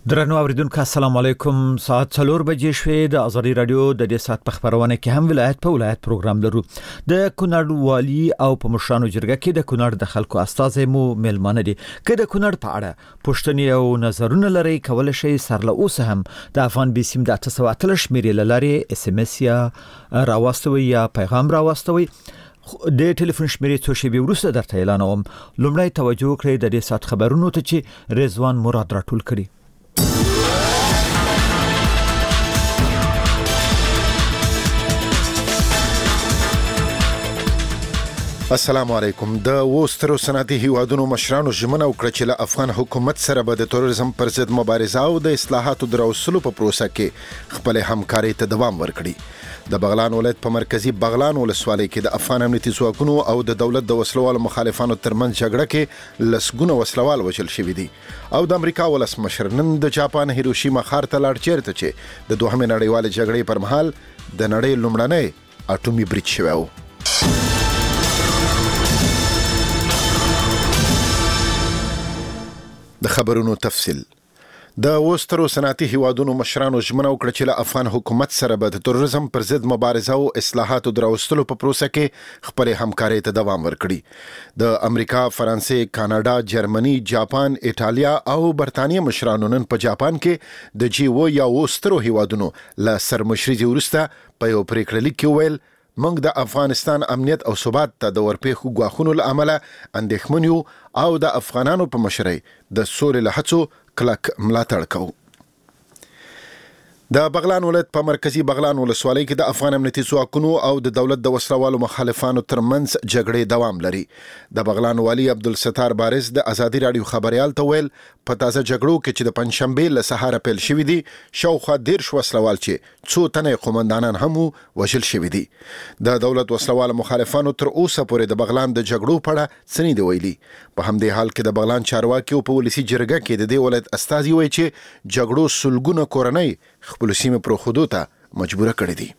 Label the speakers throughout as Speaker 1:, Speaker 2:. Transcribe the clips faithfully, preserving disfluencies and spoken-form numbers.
Speaker 1: درنو اوریدونکو السلام علیکم. ساعت څلور بجې شوې. د ازادي رادیو د دې ساعت په خبرونه کې هم ولایت په ولایت پروګرام لرو. د کونړ والی او په مشرانو جرګه کې د کونړ د خلکو استازي مو ملمانه دي. که د کونړ په اړه پوښتنې او نظرونه لري کولای شئ سر له اوسه هم د افغان بي سیم د اته سوه اتلس شمیرې لارې اس ام اس یا راوستوي یا پیغام راوستوي. د ټلیفون شمیرې څو شیبې وروسته درته اعلانوم. لومړی توجه کړئ د دې ساعت خبرونو ته چې رضوان مراد راټول کړي.
Speaker 2: السلام علیکم. د وسترو صنعتي هیوادونو مشرانو ژمنه وکړه چې له افغان حکومت سره به د تروریزم پر ضد مبارزه او د اصلاحاتو دراوصلو په پروسه کې خپل همکاري ته دوام ورکړي. د بغلان ولایت په مرکزی بغلان ولسوالۍ کې د افغان امنیتي ځواکونو او د دولت د وسلوالو مخالفانو ترمنځ جګړه کې لسګونه وسلوال وژل شوي دي او د امریکا ولسمشر نن د جاپان هیروشیما ښار ته لاړ چیرته چې د دوهمې نړیوالې جګړې پر مهال د نړۍ لومړنی اټومي برید شوی و. د خبرونو تفصیل. د وسترو صنعتي هیوادونو مشرانو ژمنه وکړه چې له افغان حکومت سره به د تروریزم پر ضد مبارزه او اصلاحاتو دراوستلو په پروسه کې خپل همکاري ته دوام ورکړي. د امریکا، فرانسې، کاناډا، جرمني، جاپان، ایټالیا او برتانیې مشرانو نن په جاپان کې د جی او یا وسترو هیوادونو له سرمشري وروسته په یو پریکړه لیک کې ویل موږ د افغانستان امنیت او ثبات ته د ورپېښو ګواښونو له امله اندېښمن یو او د افغانانو په مشرۍ د سولې له هڅو کلک ملاتړ کوو. د بغلان ولایت په مرکزی بغلان ولسوالۍ کې د افغان امنیتي ځواکونو او د دولت د وسلوالو مخالفانو ترمنځ جګړې دوام لري. د بغلان والی عبدالستار بارز د ازادي رادیو خبريال ته ویل په تازه جګړو کې چې د پنځشنبې له سهاره پیل شوې دي شاوخوا دېرش وسلوال چې څو تنه قومندانان هم وژل شوي دي. د دولت وسلوالو مخالفانو تر اوسه پورې د بغلان د جګړو په اړه څه نه دی ویلي. په همدې حال کې د بغلان چارواکي په ولسی جرګه کې د دې ولایت استازي وایي چې جګړو سلګونه کورنۍ خپل سیمه پر خودو ته مجبوره کړی دي.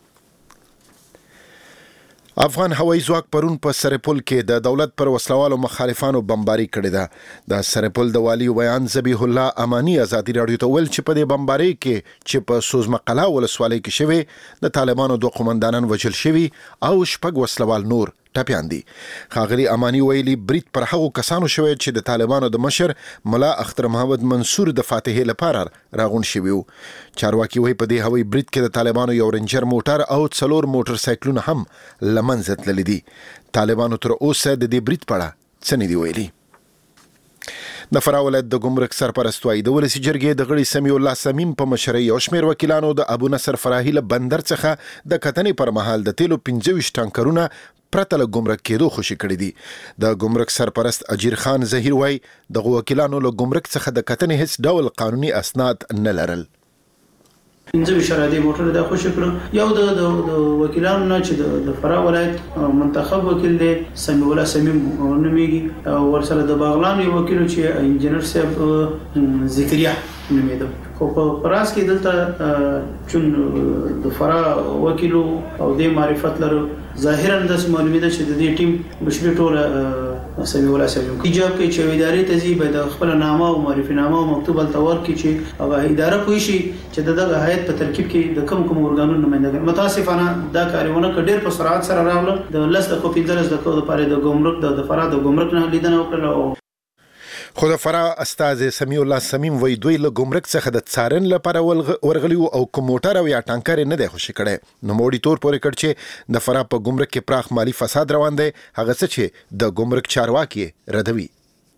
Speaker 2: افغان هوایي ځواک پرون په سرپل کې د دولت پر وسلوالو مخالفانو بمباري کړې ده. د سرپل د والی بیان ذبیح الله امانی ازادي رادیو ته ویل چې په دې بمباري کې چې په سوزمقلا ولسوالۍ کې شوی د طالبانو دوه قومندانان وژل شوي او شپږ وسلوال نور ټپیان دي. ښاغلي امانی ویلي برید پر هغو کسانو شوی چې د طالبانو د مشر ملا اختر محمد منصور د فاتحې لپاره راغون شوي وو. چارواکي وایي په دې هوایي برید کې د طالبانو یو رنجر موټر او څلور موټر سایکلونه هم له منځه تللي دي. طالبانو تر اوسه د دې برید په اړه څه نه دي ویلي. د فراه ولایت د ګمرک سرپرست وایي د ولسي جرګې د غړي سمیع الله سمیم په مشرۍ یو شمېر وکیلانو د ابو نصر فراهي له بندر څخه د کتنې پر مهال د تیلو پنځه ویشت ټانکرونه پرته له ګمرک کېدو خوشي کړي دي. د ګمرک سرپرست اجیر خان زهیر وایي دغه وکیلانو له ګمرک څخه د کتنې هیڅ ډول قانوني اسناد نه لرل.
Speaker 3: پنځه ویشت شرادي موټر د خوشي کړو. یو د د وکیلانو نه چې د فراه ولایت منتخب وکیل دی سمیع الله سمیم نومیږي او ورسره د بغلان یو وکیل چې انجنیر صاحب ذکریا نومیده. خو په فراس کې دلته چون د فراه وکیلو او د معرفت لرو ظاهرا د معلومه ده چې د دې ټیم مشري ټوله سمیع الله سمیم ایجاب کوي چې ادارې ته ځي به د خپل نامه او معرفي نامه او مکتوب التور کې چې هغه اداره کوي شي چې دغه هیئت په ترکیب کې د کوم کوم ارګانونو نمائندګان متاسفانه دا کارونه کډیر په سرعت سره راغله. د لس د کوپی درس د کو د پاره د ګمرک د فراه د ګمرک نه لیدنه وکړه.
Speaker 2: خو د فراه استاد سمیع الله سمیم وایي دوی له ګمرک څخه د څارن لپاره ورغلي او کوم موټر او یا ټانکر نه دی خوشي کړی. نوموړي تور پورې کړ چې د فراه په ګمرک کې پراخ مالی فساد روان دی هغه څه چې د ګمرک چارواکي ردوي.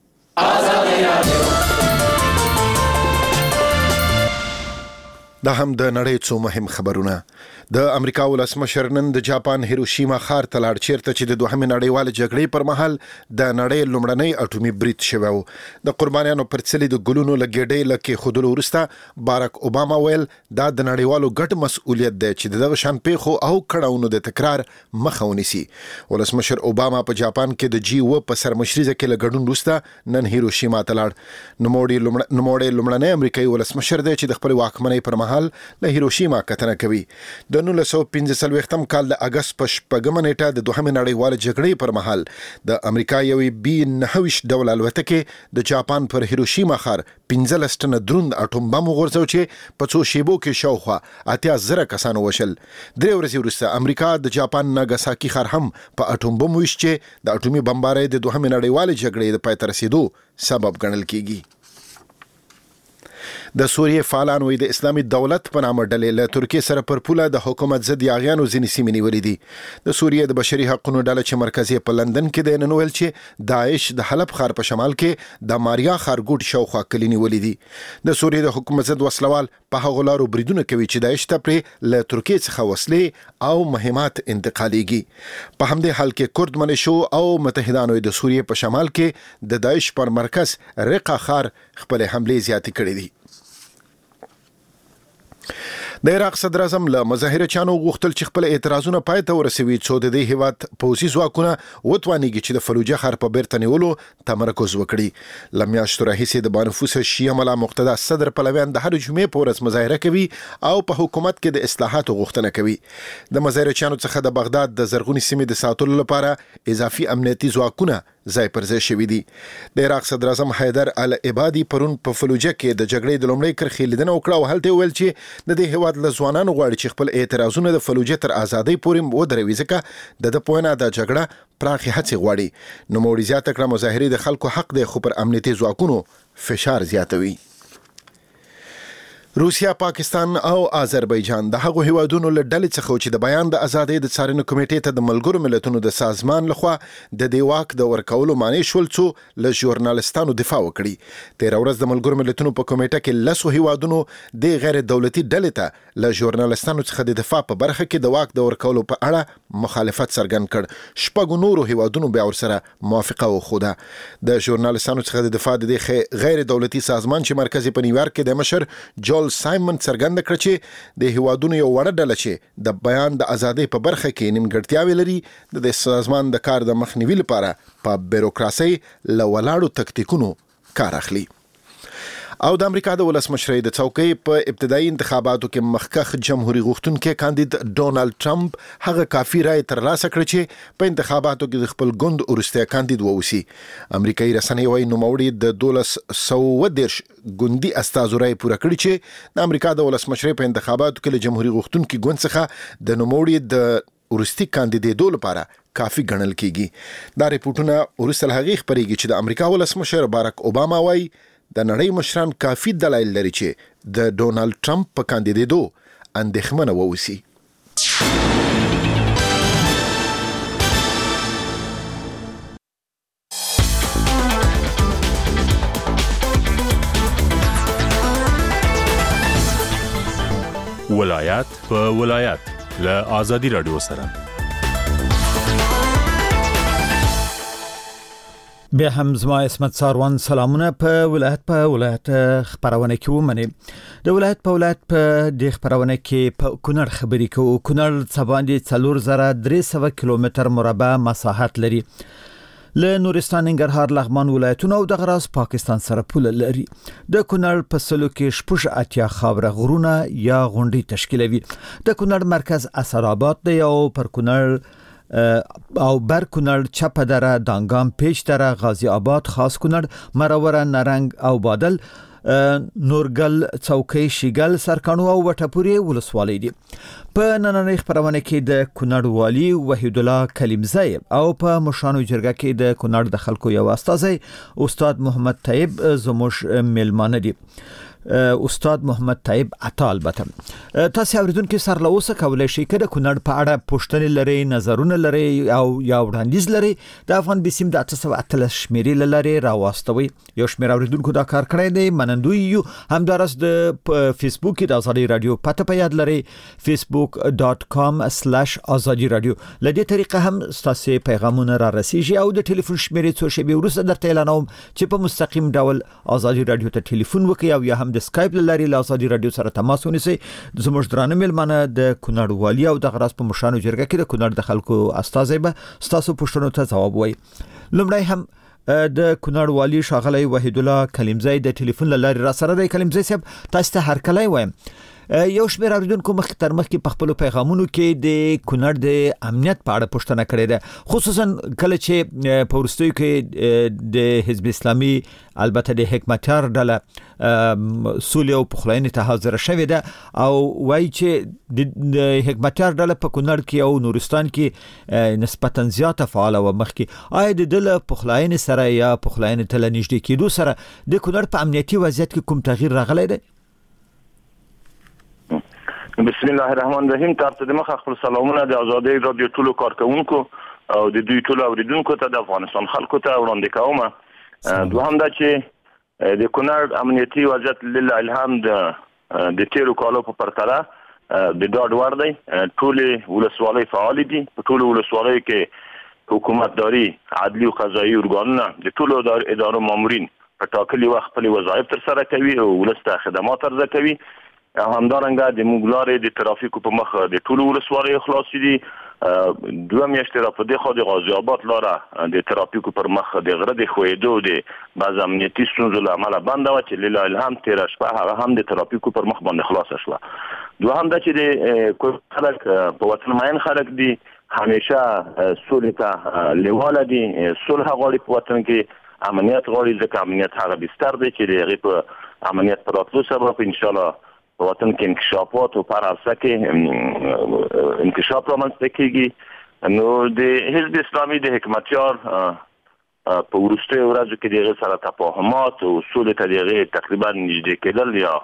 Speaker 2: دا هم د نړۍ څو مهم خبرونه. د امریکا ولسمشر نن د جاپان هیروشیما ښار ته لاړ چیرته چې د دوهمې نړیوالې جګړې پر مهال د نړۍ لومړنی اټومي برید شوی و. د قربانیانو پر څلي د ګلونو له ګېډۍ له کېښودلو وروسته باراک اوباما ویل دا د نړیوالو ګډ مسؤلیت دی چې دغه شان پیښو او کړاوونو د تکرار مخه ونیسي. ولسمشر اوباما په جاپان کې د جی او په سرمشري کې له ګډون وروسته نن هیروشیما ته لاړ. نوموړی لومړنی امریکایي ولسمشر دی چې د خپل واکمنۍ پر مهال مهال له هیروشیما کتنه کوي. د نولس سوه پنځه څلوېښتم کال د اگست په شپږمه نیټه د دوهمې نړیوالې جګړې پر مهال د امریکا یوې بي نهه ویشت ډول الوتکې د جاپان پر هیروشیما ښار پنځلس ټنه دروند اټوم بم وغورځو چې په څو شیبو کې شاوخوا اتیا زره کسانو وشل. درې ورځې وروسته امریکا د جاپان ناګاساکي ښار هم په اټوم بم ویشت چې د اټومي بمبارۍ د دوهمې نړیوالې جګړې د پای ته رسیدو سبب ګڼل کیږي. د سوریې فعالان وایي د اسلامي دولت په نامه ډلې له ترکیې سره پر پوله د حکومت ضد یاغیانو ځینې سیمې نیولې دي. د سوریې د بشري حقوقو ډله چې مرکزي په لندن کې دی نن ویل چې داعش د حلب ښار په شمال کې د ماریا ښارګوټ شاوخوا کلي نیولې دي. د سوریې د حکومت ضد وسلوال په هغو لارو بریدونه کوي چې داعش ته پرې له ترکیې څخه وسلې او مهمات انتقالېږي. په همدې حال کې کورد ملیشو او متحدانو د سوریې په شمال کې د داعش پر مرکز رقه ښار خپل حملې زیاتې کړې دي. د عراق صدر اعظم له مظاهرچیانو غوښتل چې خپل اعتراضونه پای ته ورسوي څو د دې هیواد پوځي ځواکونه وتوانیږي چې د فلوجه ښار په بیرته نیولو تمرکز وکړي. له میاشتو راهیسې د بانفوسه شیعه ملا مقتدا صدر پلویان د هر جمعې په ورځ مظاهره کوي او په حکومت کې د اصلاحاتو غوښتنه کوي. د مظاهرچیانو څخه د بغداد د زرغونې سیمې د ساتلو لپاره اضافي امنیتي ځواکونه ځای پر ځای شوي دي. د عراق صدر اعظم حیدر العبادي پرون په فلوجه کې د جګړې د لومړۍ کرښې لیدنه وکړه او هلته ویل چې د دې هیواد له ځوانانو غواړي چې خپل اعتراضونه د فلوجه تر ازادۍ پورې ودروي ځکه د ده په وینا د جګړه پراخې هڅې غواړي. نوموړي زیاته کړه مظاهرې د خلکو حق دی خو پر امنیتي ځواکونو فشار زیاتوي. روسیا، پاکستان او آذربایجان د هغو هیوادونو له ډلې څخه چې د بیان د ازادۍ د څارنې کمیټې ته د ملګرو ملتونو د سازمان لخوا د دې واک د ورکولو معنی شول څو له ژورنالستانو دفاع وکړي. تېره ورځ د ملګرو ملتونو په کمیټه کې لسو هیوادونو د غیر دولتي ډلې ته له ژورنالستانو څخه د دفاع په برخه کې د واک د ورکولو په اړه مخالفت څرګند کړ. شپږو نورو هیوادونو بیا ورسره موافقه وښوده. د ژورنالستانو څخه د دفاع د دې غیر دولتي سازمان چې مرکز په نیویارک کې د مشر جول سایمن څرګنده کړ چې د هیوادونو یو وړه ډله چې د بیان د ازادۍ په برخه کې نیمګړتیاوې لري د سازمان د کار د مخنیوي لپاره په بیروکراسۍ له ولاړو تکتیکونو کار اخلي. او د امریکا د ولسمشرۍ د څوکۍ په ابتدایي انتخاباتو کې مخکښ جمهوریت غوښتونکي کاندید ډونالد ټرمپ هغه کافي رای ترلاسه کړ چې په انتخاباتو کې د خپل ګوند وروستی کاندید واوسي. امریکایي رسنۍ وايي نوموړي د دولس سوه دېرش ګوندي استازو رای پوره کړي چې د امریکا د ولسمشرۍ په انتخاباتو کې له جمهوریت غوښتونکي ګوند څخه د نوموړي د ورستي کاندیدېدو لپاره کافي ګڼل کیږي. دا ریپورتونه وروسته له هغې خپرېږي چې د امریکا ولسمشر باراک اوباما وايي د نړۍ مشران کافي دلایل لري چې د ډونالد ټرمپ په کاندیدېدو اندېښمنه واوسي.
Speaker 4: ولایت په ولایت له آزادي رادیو سره
Speaker 1: بیا هم زما اسمت ساروان سلامونه په ولایت په ولایت خبرونه کې ومني. د ولایت په ولایت په د خبرونه کې په کونړ خبرې کوو. کونړ څباندې څلور زره درې سوه کیلومتر مربع مساحت لري. له نورستان، ننګرهار، لغمان ولایتونو او د غراس پاکستان سره پوله لري. د کونړ په سلو کې شپږ اتیا خاوره غرونه یا غونډۍ تشکیلوي. د کونړ مرکز اسراباد دی او پر کونړ او بر کونړ، چپه دره، دانګام، پیچ دره، غازی آباد، خاص کونړ، مروره، نرنګ او بادل، نورګل، څوکۍ، شیګل، سرکانو او وټپوري ولسوالۍ دي. په نننۍ خبرونه کې د کونړ والي وحید الله کلیمزی او په مشرانو جرګه کې د کونړ د خلکو یو استازی استاد محمد طیب زموږ میلمانه دي. استاد محمد طیب عطا. البته تاسو اوریدونکو سره له اوسه کولای شئ چې د کونړ په اړه پوښتنې لري، نظرونه لري او یا وړاندیز لري د افغان بسیم د اته سوه اتلس شمیرې لري راواستوي. یو شمیر اوریدونکو دا کار کړی دی، منندوی یو. همدارس د فیسبوک کې د آزادي رادیو پته په یاد لري facebook dot com slash azadi radio. لدې طریقه هم تاسو پیغامونه را رسیږي او د ټلیفون شمیرې څو شی به ورسره درته اعلانوم چې په مستقیم ډول آزادي رادیو ته ټلیفون وکړئ او یا هم د سکایپ لاري له آزادي رادیو سره تماس ونیسئ. زموږ درانه میلمانه د کونړ والي او د غراس په مشرانو جرګه کې د کونړ د خلکو استازی به ستاسو پوښتنو ته ځواب وایي. لومړی هم د کونړ والي ښاغلی وحید الله کلیمزی د ټلیفون لاري را سره دی. کلیمزی صاحب، تاسو ته هر کله وایم یو شمېر اوریدونکو مخ تر مخ کې په خپل پیغامونو کې د کونړ د امنیت په اړه پوښتنه کړې ده، خصوصا کله چې په ورستیو کې د حزب اسلامي البته د حکمتیار ډله سولې او پخلاینې ته حاضر شوې ده او وایي چې د حکمتیار ډله په کونړ کې او نورستان کې نسبتا زیاته فعاله و مخکې. آیا د ډله پخلاینې سره یا پخلاینې ته نږدې کېدو سره د کونړ په امنیتي وضعیت کې کوم تغییر راغلی دی؟
Speaker 5: بسم الله الرحمن الرحیم. تاسو د مخ خپل سلامونه د آزادۍ رادیو ټولو کارکونکو او د دوی ټولو اوریدونکو ته د افغانستان خلکو ته وړاندې کوم. دوهم دا چې د کونړ امنیتي وضعیت لله الحمد د تیرو کالو په پرتله د ډاډ وړ دی. ټول ولسوالۍ فعال دي. په ټول ولسوالۍ کې حکومتداري، عدلي او قضایي ارګانونه د ټولو ادارو مامورین په ټاکلي وخت خپل وظایف تر سره کوي او ولسته خدمات عرضه کوي. همدارنګه د موږ لارې د ترافیکو په مخ د ټولو ولسوالیو خلاصې دي. دوه میاشتې را په دغه د غازی آباد لاره د ترافیکو پر مخ د غره د خوېدو د بعض امنیتي ستونزو له امله بنده وه چې لله الحمد تېره شپه هغه هم د ترافیکو پر مخ باندې خلاصه شوه. دوهم دا چې د خلک په وطن مین خلک دي، همیشه سولې ته لیواله دي، صلح غواړي په وطن کې، امنیت غواړي، ځکه امنیت هغه بستر دی چې د هغې په امنیت په راتلو سبب انشاءالله په وطن کې انکشافات او په عرصه کې انکشاف رامنځته کېږي. نو د حزب اسلامي د حکمتیار په وروستیو ورځو کې د هغې سره تفاهمات او سولې ته د هغې تقریبا نږدې کېدل یا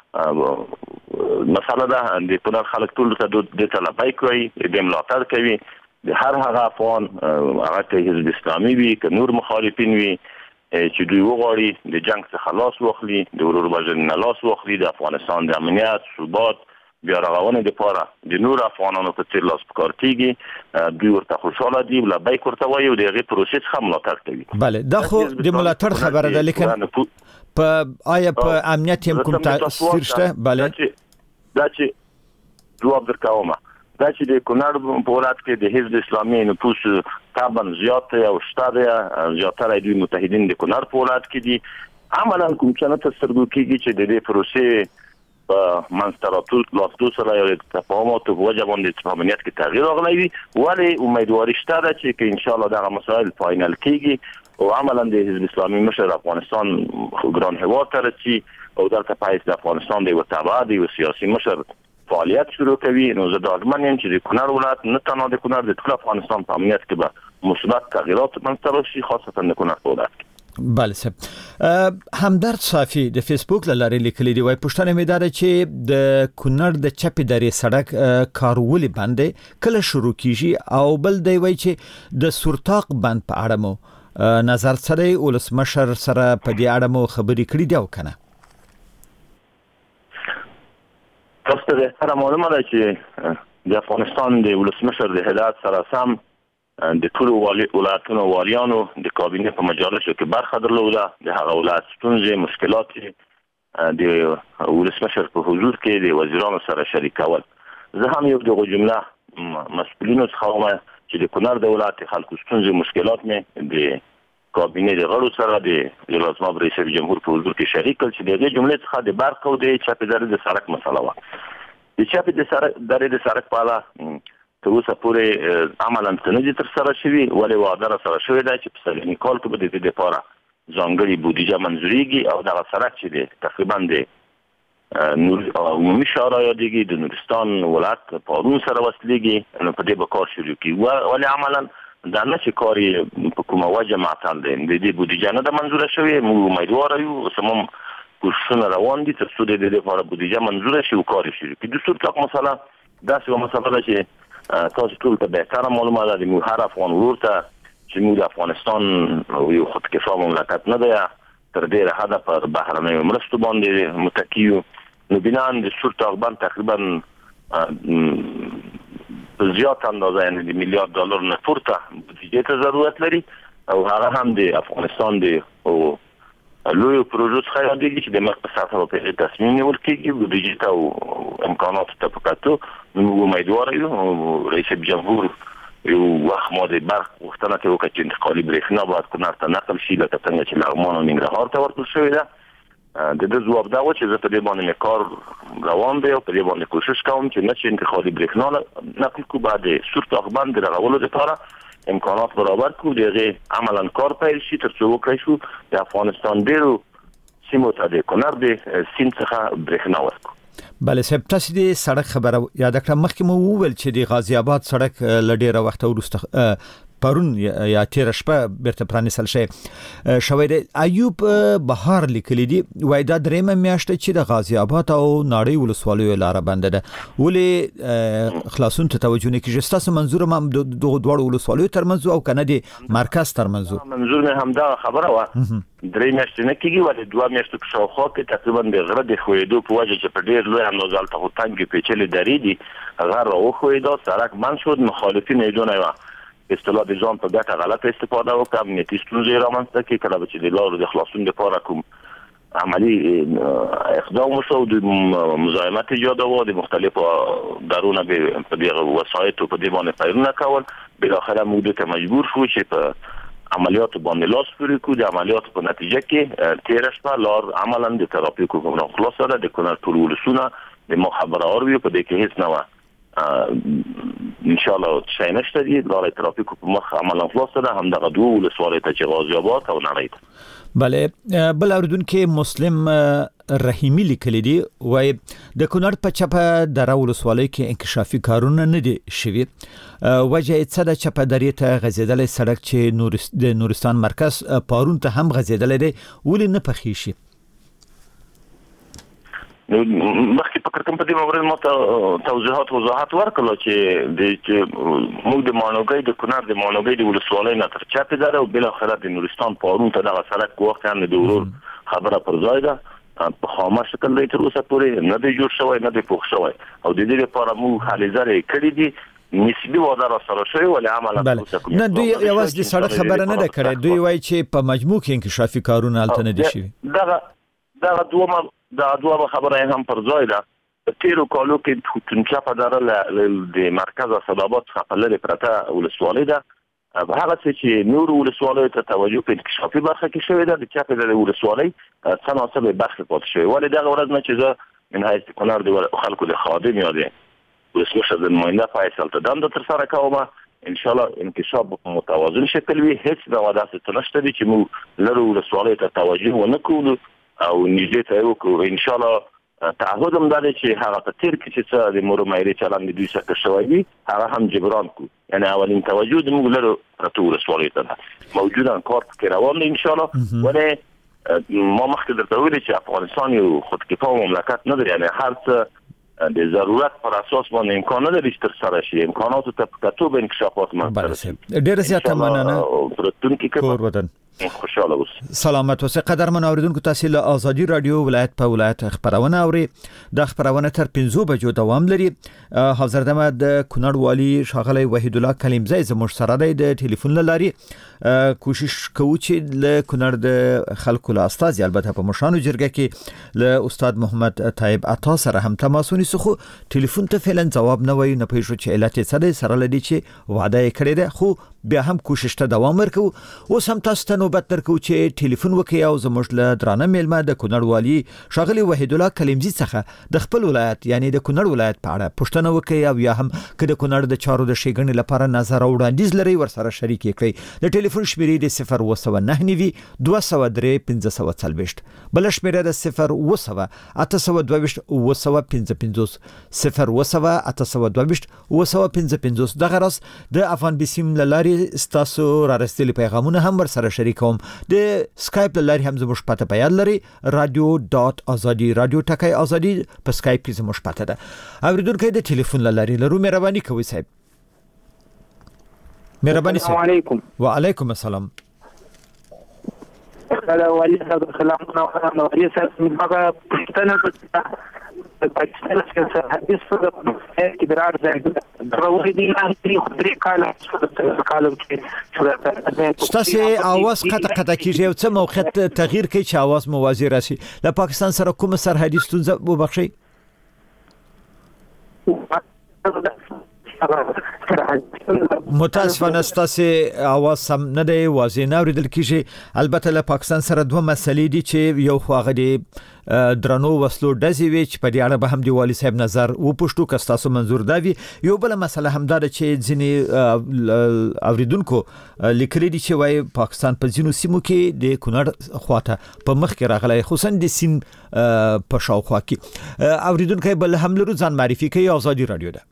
Speaker 5: مسله ده. د کونړ خلک ټولو ته دې ته لبیک وایي، دې ملاتړ کوي. د هر هغه افغان هغه که حزب اسلامي وي که نور مخالفین وي چې دوی وغواړي د جنگ څخه لاس واخلي، د ورور وژنې نه لاس واخلي، د افغانستان د امنیت، ثبات، بیا رغونې دپاره د نور افغانانو په څېر لاس په کار کېږي، دوی ورته خوشحاله دي، لبیک ورته وایي او د هغې پروسې څخه ملاتړ کوي.
Speaker 1: بله، دا خو د ملاتړ خبره ده، لیکن په آیا په امنیت هم کوم تاثیر شته؟ بله،
Speaker 5: دا چې جواب درکومه دا چې د کونړ په ولایت کې د حزب اسلامي نفوس طبعا زیات دی او شته دی، زیاتره دوی متحدین د کونړ په ولایت کې دي. عملا کوم څه نه تر سترګو کېږي چې د دې پروسې په منځته راتلو سره یو تفاهماتو په وجه باندې په امنیت کې تغییر راغلی وي. ولې امیدواري شته ده چې که انشاءالله دغه مسایل فاینل کېږي او عملا د حزب اسلامي مشر افغانستان ګران هېواد ته رسي او دلته په حیث د افغانستان د یوه تبعه د یوه سیاسي مشر فعالیت شروع کوي. نو زه ډاډمن یم چې د کونړ ولایت نه تنها د کونړ د ټول افغانستان په امنیت کې به مثبت تغییرات منځته راشي، خاصتا د کونړ په ولایت کې.
Speaker 1: بله صاحب. همدرد صافي د فیسبوک له لارې لیکلي دی، وایي پوښتنه مې دا ده چې د کونړ د چپې درې سړک کار ولې بند دی، کله شروع کیږي؟ او بل دی وایي چې د سورتاق بند په اړه مو نظر سره ولسمشر سره په دې اړه مو خبرې کړې دي او که نه؟
Speaker 5: تاسو ته سره معلومه ده چې د افغانستان د ولسمشر د هدایت سره سم د ټولو ولایتونو والیانو د کابینې په مجالسو کې برخه درلوده. د هغه ولایت ستونزې، مشکلات د ولسمشر په حضور کې د وزیرانو سره شریکول. زه هم یو دغه جمله مسؤلینو څخه وم چې د کونړ د ولایت خلکو ستونزې، مشکلات مې د کابینې د غړو سره د ریاست رئیس جمهور په حضور کې شریک کړل چې د دې جملې څخه د برق او د چپې درې د سړک مسله وه. د چپې درې د سړک په اړه تر اوسه پورې عملا څه نه دي ترسره شوي، ولې وعده راسره شوې ده چې په سلمي کال کې به د دې دپاره ځانګړې بودیجه منظورېږي او دغه سړک چې دی تقریبا د عمومي شاهراه یادېږي، د نورستان ولایت پارون سره وصلېږي، نو په دې به کار شروع کړي. ولې عملا دا نه چې کار یې په کومه وجه معطل دی، د دې بودیجه نه ده منظوره شوې. موږ امیدواره یو، اوس هم کوششونه روان دي تر څو د دې لپاره بودیجه منظوره شي او کار یې شروع کړي. د سورتاق مسله داسې یوه مسله ده چې تاسو ټول ته بهتره معلومه ده، د موږ هر افغان ورور ته چې موږ د افغانستان یو خودکفا مملکت نه دی، تر ډېره حده پر بهرنیو مرستو باندې متکي یو. نو بناً د سورتاق بند تقریبا په زیات اندازه یعنی د میلیارد ډالر نه پورته بودیجې ته ضرورت لري او هغه هم د افغانستان د لویو پروژو څخه یادېږي چې د مخ په سطحه به پرې تصمیم نیول کېږي بودیجې ته او امکاناتو ته په کتو. موږ امیدواره یو رئیس جمهور یو وخت ما د برق غوښتنه ترې وکړه چې انتقالي برېښنا باید کونړ ته نقل شي، لکه څنګه چې لغمان او ننګرهار ته ورکړل شوې ده. د ده ځواب دا و چې زه په دې باندې مې کار روان دی او په دې باندې کوشش کوم چې نه چې انتقالي برېښنا نقل کو بعد سور تاغبند رغولو لپاره امکانات برابر کو دغه عملاً کار پیل شي تر څو وکړي شو د افغانستان ډیرو سیمو ته د کونړ د سیند څخه برېښنا ورکو.
Speaker 1: بله صاحب تاسو د سړک خبره یاد کړم مخکې مو وویل چې د غازی آباد سړک لډیره وخت وروسته پرون یا تیر شپه بیرته پرانیستل شي شوی دی. ایوب بهار لیکلی دی وای دا درېمه میاشت چې د غازی آباد او ناړۍ ولسوالیو لار بنده ده ولې خلاصون ته توجه نه کیږي. تاسو منظور ما د دوه دوه ولسوالیو ترمنځ او کنه دی مرکز ترمنځ
Speaker 5: منظور نه همدا خبره و درې میاشتې نه کیږي ولې دوه میاشتې په شاوخوا کې تقریبا د غره د خوېدو په وجه چې په ډېر لوی اندازه الته تنګ پیچلې درې دي غر راوخوېدا سړک بند شد مخالفین یې دونه اصطلاح د ځان په ګټه غلطه استفاده وکړه امنیتي ستونزې رامنځته کړي کله چې د لارو د خلاصون لپاره کوم عملی اقدام وشو د مزاحمت ایجاد و د مختلفو درونه په دغه وسایطو په دې باندې پیرونه کول بالاخره موږ ته مجبور شو چې په عملیات باندې لاس پورې کړو. د عملیات په نتیجه کې تیر شپه لار عملاً د ترافیکو کوم خلاص سره د کونړ ټول ولسونه د مخابره اور په دې کې هیڅ نه و ان شاء الله شي نشته دي لار ترافیکو په مخ عملاً خلاص ده هم دغه دوه ولسوالۍ ته چې غازی آباد او ناړۍ ته.
Speaker 1: بله بل اردن کې مسلم رحیمی لیکلی دی وای د کونړ په چپه دره ولسوالۍ کې انکشافي کارونه نه دي شوي وجه یې څه ده چې په درې ته غځېدلی سړک چې نورست د نورستان مرکز پارون ته هم غځېدلی دی ولې نه پخې شي؟
Speaker 5: نو مخکې فکر کوم په دې مورد مو توضیحات وضاحت ورکړل چې د موږ د مانوګۍ د کونړ د مانوګۍ د ولسوالۍ نه تر چپې دره او بل اخره د نورستان پارون ته دغه سړک وخت هم د ورور خبره پر ځای ده په خامه شکل دی تر اوسه پورې نه دی جوړ شوی نه دی پوښ شوی او د دې لپاره موږ هلې ځلې کړې دي نسبي واده را سره شوی ولې عملا
Speaker 1: نه دوی یوازې د سړک خبره نه ده کړې دوی وایي چې په مجموع کې انکشافي کارونه هلته نه دي شوي.
Speaker 5: دغه دغه دوه دا دوه خبره هم پر ځای ده. په تیرو کالو کې تونچا په دره د مرکز اسداباد څخه په لرې پرته ولسوالۍ ده هغه چې نور ولسوالۍ ته توجه په انکشافي برخه کې شوې ده د چاپې د ولسوالۍ څه ناسبه برخه پاتې شوې ولې دغه ورځ نه چې زه من حیث کونړ د خلکو د خادم یا د ولسمشر د نماینده فیصل ته دنده ترسره کوم ان شاء الله انکشاف په متوازن شکل وي هیڅ ډول داسې نشته دي چې موږ لرو ولسوالۍ ته توجه ونه کوو او نږدې ته وکړو. ان شاء الله تعهد هم دا دی چې هغه په تیر کې چې څه د مور مایرې چلند دوی څخه شوی وي هغه هم جبران کو یعنی اولین توجه د موږ لرو پرته ولسوالۍ ته موجوده کار کې روان دی ان شاء الله. ولې ما مخکې درته ویلي چې افغانستان یو خودکفا مملکت نه دی یعنی هر څه د ضرورت پر اساس باندې امکان نه لري چې ترسره شي امکاناتو ته په کتو به انکشافات منځته
Speaker 1: ډېر زیاته مننه
Speaker 5: پرتونکي
Speaker 1: کور وطن
Speaker 5: خوشاله اوسئ.
Speaker 1: سلامت اوسئ. قدرمن اوریدونکو تاسو له آزادي رادیو ولایت په ولایت خبرونه اوري. د خبرونه تر پنځو بجو دوام لري. حاضر دمه د کونړ والی شاغلی وحید الله کلیمزی زموږ سره دی د ټلیفون لاري کوشش کوو چې له کونړ د خلکو له استاد البته په مشانو جرګه کې له استاد محمد طیب عطا سره هم تماس ونیسو خو ټلیفون ته فعلا جواب نه وای نه پېښو چې علت یې څه دی سره لدی چې وعده یې کړې ده خو بیا هم کوشش ته دوام ورکو. اوس هم تاسو ته نوبت درکو چې ټلیفون وکړئ او زموږ له درانه میلمه د کونړ والی شاغلی وحید الله کلیمزی څخه د خپل ولایت یعنی د کونړ ولایت په اړه پوښتنه وکړئ او یا هم که د کونړ د چارو د ښېګڼې لپاره نظر او وړاندیز لري ورسره شریک کړئ. د ټلیفون شمیرې د صفر اوه سوه نهه نوي دوه سوه درې پنځه سوه څلوېښت بل شمیره د صفر اوه سوه اته سوه دوه ویشت اوه سوه پنځه پنځوس صفر اوه سوه اته سوه دوه ویشت اوه سوه پنځه پنځوس. دغه راز د افغان بسیم لاري ستاسو را رسېدلي پیغامونه هم ورسره شریکوم. د سکایپ لاري هم زموږ پته په یاد لري رادیو ډاټ ازادي رادیو ټکی ازادي په سکایپ کې زموږ پته ده. اوریدونکو د ټلیفون لاري لرو مهرباني کوئ صاحب. مهرباني صاحب.
Speaker 6: السلام علیکم.
Speaker 1: وعلیکم السلام.
Speaker 6: هلا والي صاحب سلام نو والي صاحب مګه پښتنه پاکستان څخه حدیث په کې درار ځای دروغ دي نه خدري کاله کاله کې
Speaker 1: ستاسو اواز قطع قطع کیږي او څه موقعیت تغییر کوي چې اواز موازی راشي. له پاکستان سره کوم سرحدي ستونزه وبخښي؟ متاسفانه ستاسو اواز سم نه دی واضح نه اوریدل کیږي. البته له پاکستان سره دوه مسلې دي چې یو خواغه دی درنو وسلو ډزې وی چې په دې اړه به هم دی والی صاحب نظر و پښتو کستاسو منظور دا وی. یو بل مسله هم دا چې ځینی اوریدونکو لیکلي دي چې وای پاکستان په ځینو سیمو کې د کونړ خواته په مخ کې راغلی خصوصا د سیم په شاوخوا کې. اوریدونکو بل هم لرو ځان معرفي کوي. آزادي رادیو ده.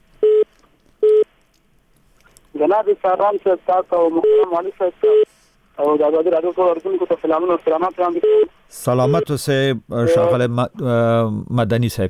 Speaker 6: جناب سلام صاحب تاسو او محترم علي صاحب او د آزادي رادیو ټول اورونکو ته سلامونه او سلامات وړاندې کوم.
Speaker 1: سلامت اوسه شاغله مدني صاحب.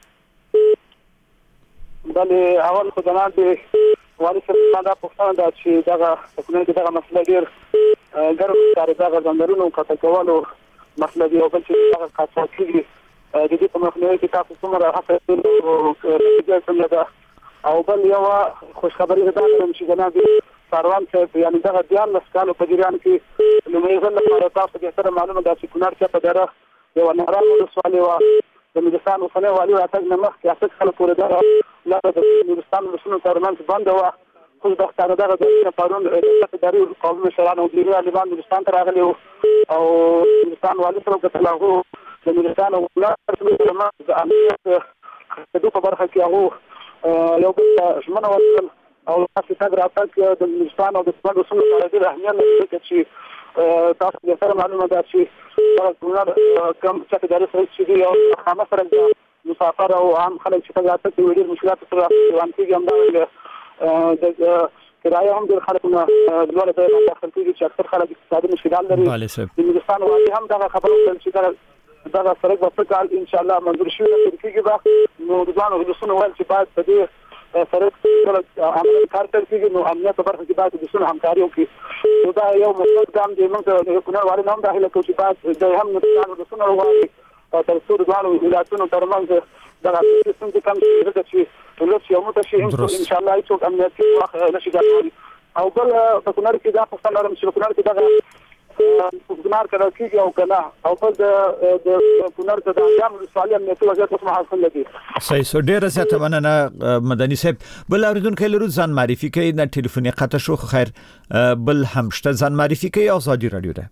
Speaker 6: بله اول خو جناب والي صاحب دا پوښتنه ده چې دغه حکومت دغه مسله ډیر ګرم کاری دغه ځندرونو کته کولو مسله دی او بل چې دغه کاڅاکي د دې په مخنیوي کې تاسو څومره هڅه کوئ او بل یو خوش خبري ده چې جناب ساروان صاحب یعنی دغه ځان مسکالو په جریان کې نو مې غل لپاره تاسو ته سره معلومه ده چې کونړ څخه په دره یو نهران ولسوالي وا د مدرسان وسله والي راتګ نه مخ کې اساس خلک پورې دغه لا د مدرسان مسلمان ترمنځ باندې وا خو د ښکار دغه د پرون د اداري قومي مشرانو د لیبان مدرسان ته راغلي او مدرسان والي سره کتلغه د مدرسان ولا ترمنځ د امنیت د په برخه کې هغه یو بل ژمنه ورکړل او تاسو ته راځي د مدرسان او د څلور رسول لپاره د اهمیت لري چې تاسو د سره معلومه ده چې کونړ کوم چې د درس چې دی او خامہ سره مسافر او عام خلک چې راځي چې ډېر مشکلات سره روان کیږي هم دا د کرایه هم د خلکو نه لوړ ځای داخل کیږي چې اکثر خلک اقتصادي مشکلات لري. د مدرسان والی هم دا خبره وکړي چې دا سره په کال ان شاء الله منظور شي کیږي. دا نو د ځانو د سونو ول چې بعد په دې سره عمل کار کوي نو امنیت په برخه کې باید د سونو همکاري وکړي. دا یو مطلب ګام دی موږ ته کونړ والي نام داخله کوي چې بعد د هم د سونو وایي تر څو د ځانو ولایتونو ترمنځ دا څنګه چې کوم څه چې ټول یو متشي ان شاء الله هیڅ امنیت نشي ګټوري. او بل په کونړ کې دا څه لرم چې کونړ کې دا کونړ کړه کیږي او کله او په د کونړ د انجام سوالي امنیت وضعیت اوس حاصل لګي.
Speaker 1: صحیح سو ډیره زیاته مننه مدني صاحب. بل اوریدونکو لرو ځان معرفي کوي نه ټلیفوني قطع شو خیر بل همشته ځان معرفي کوي. آزادي رادیو ده.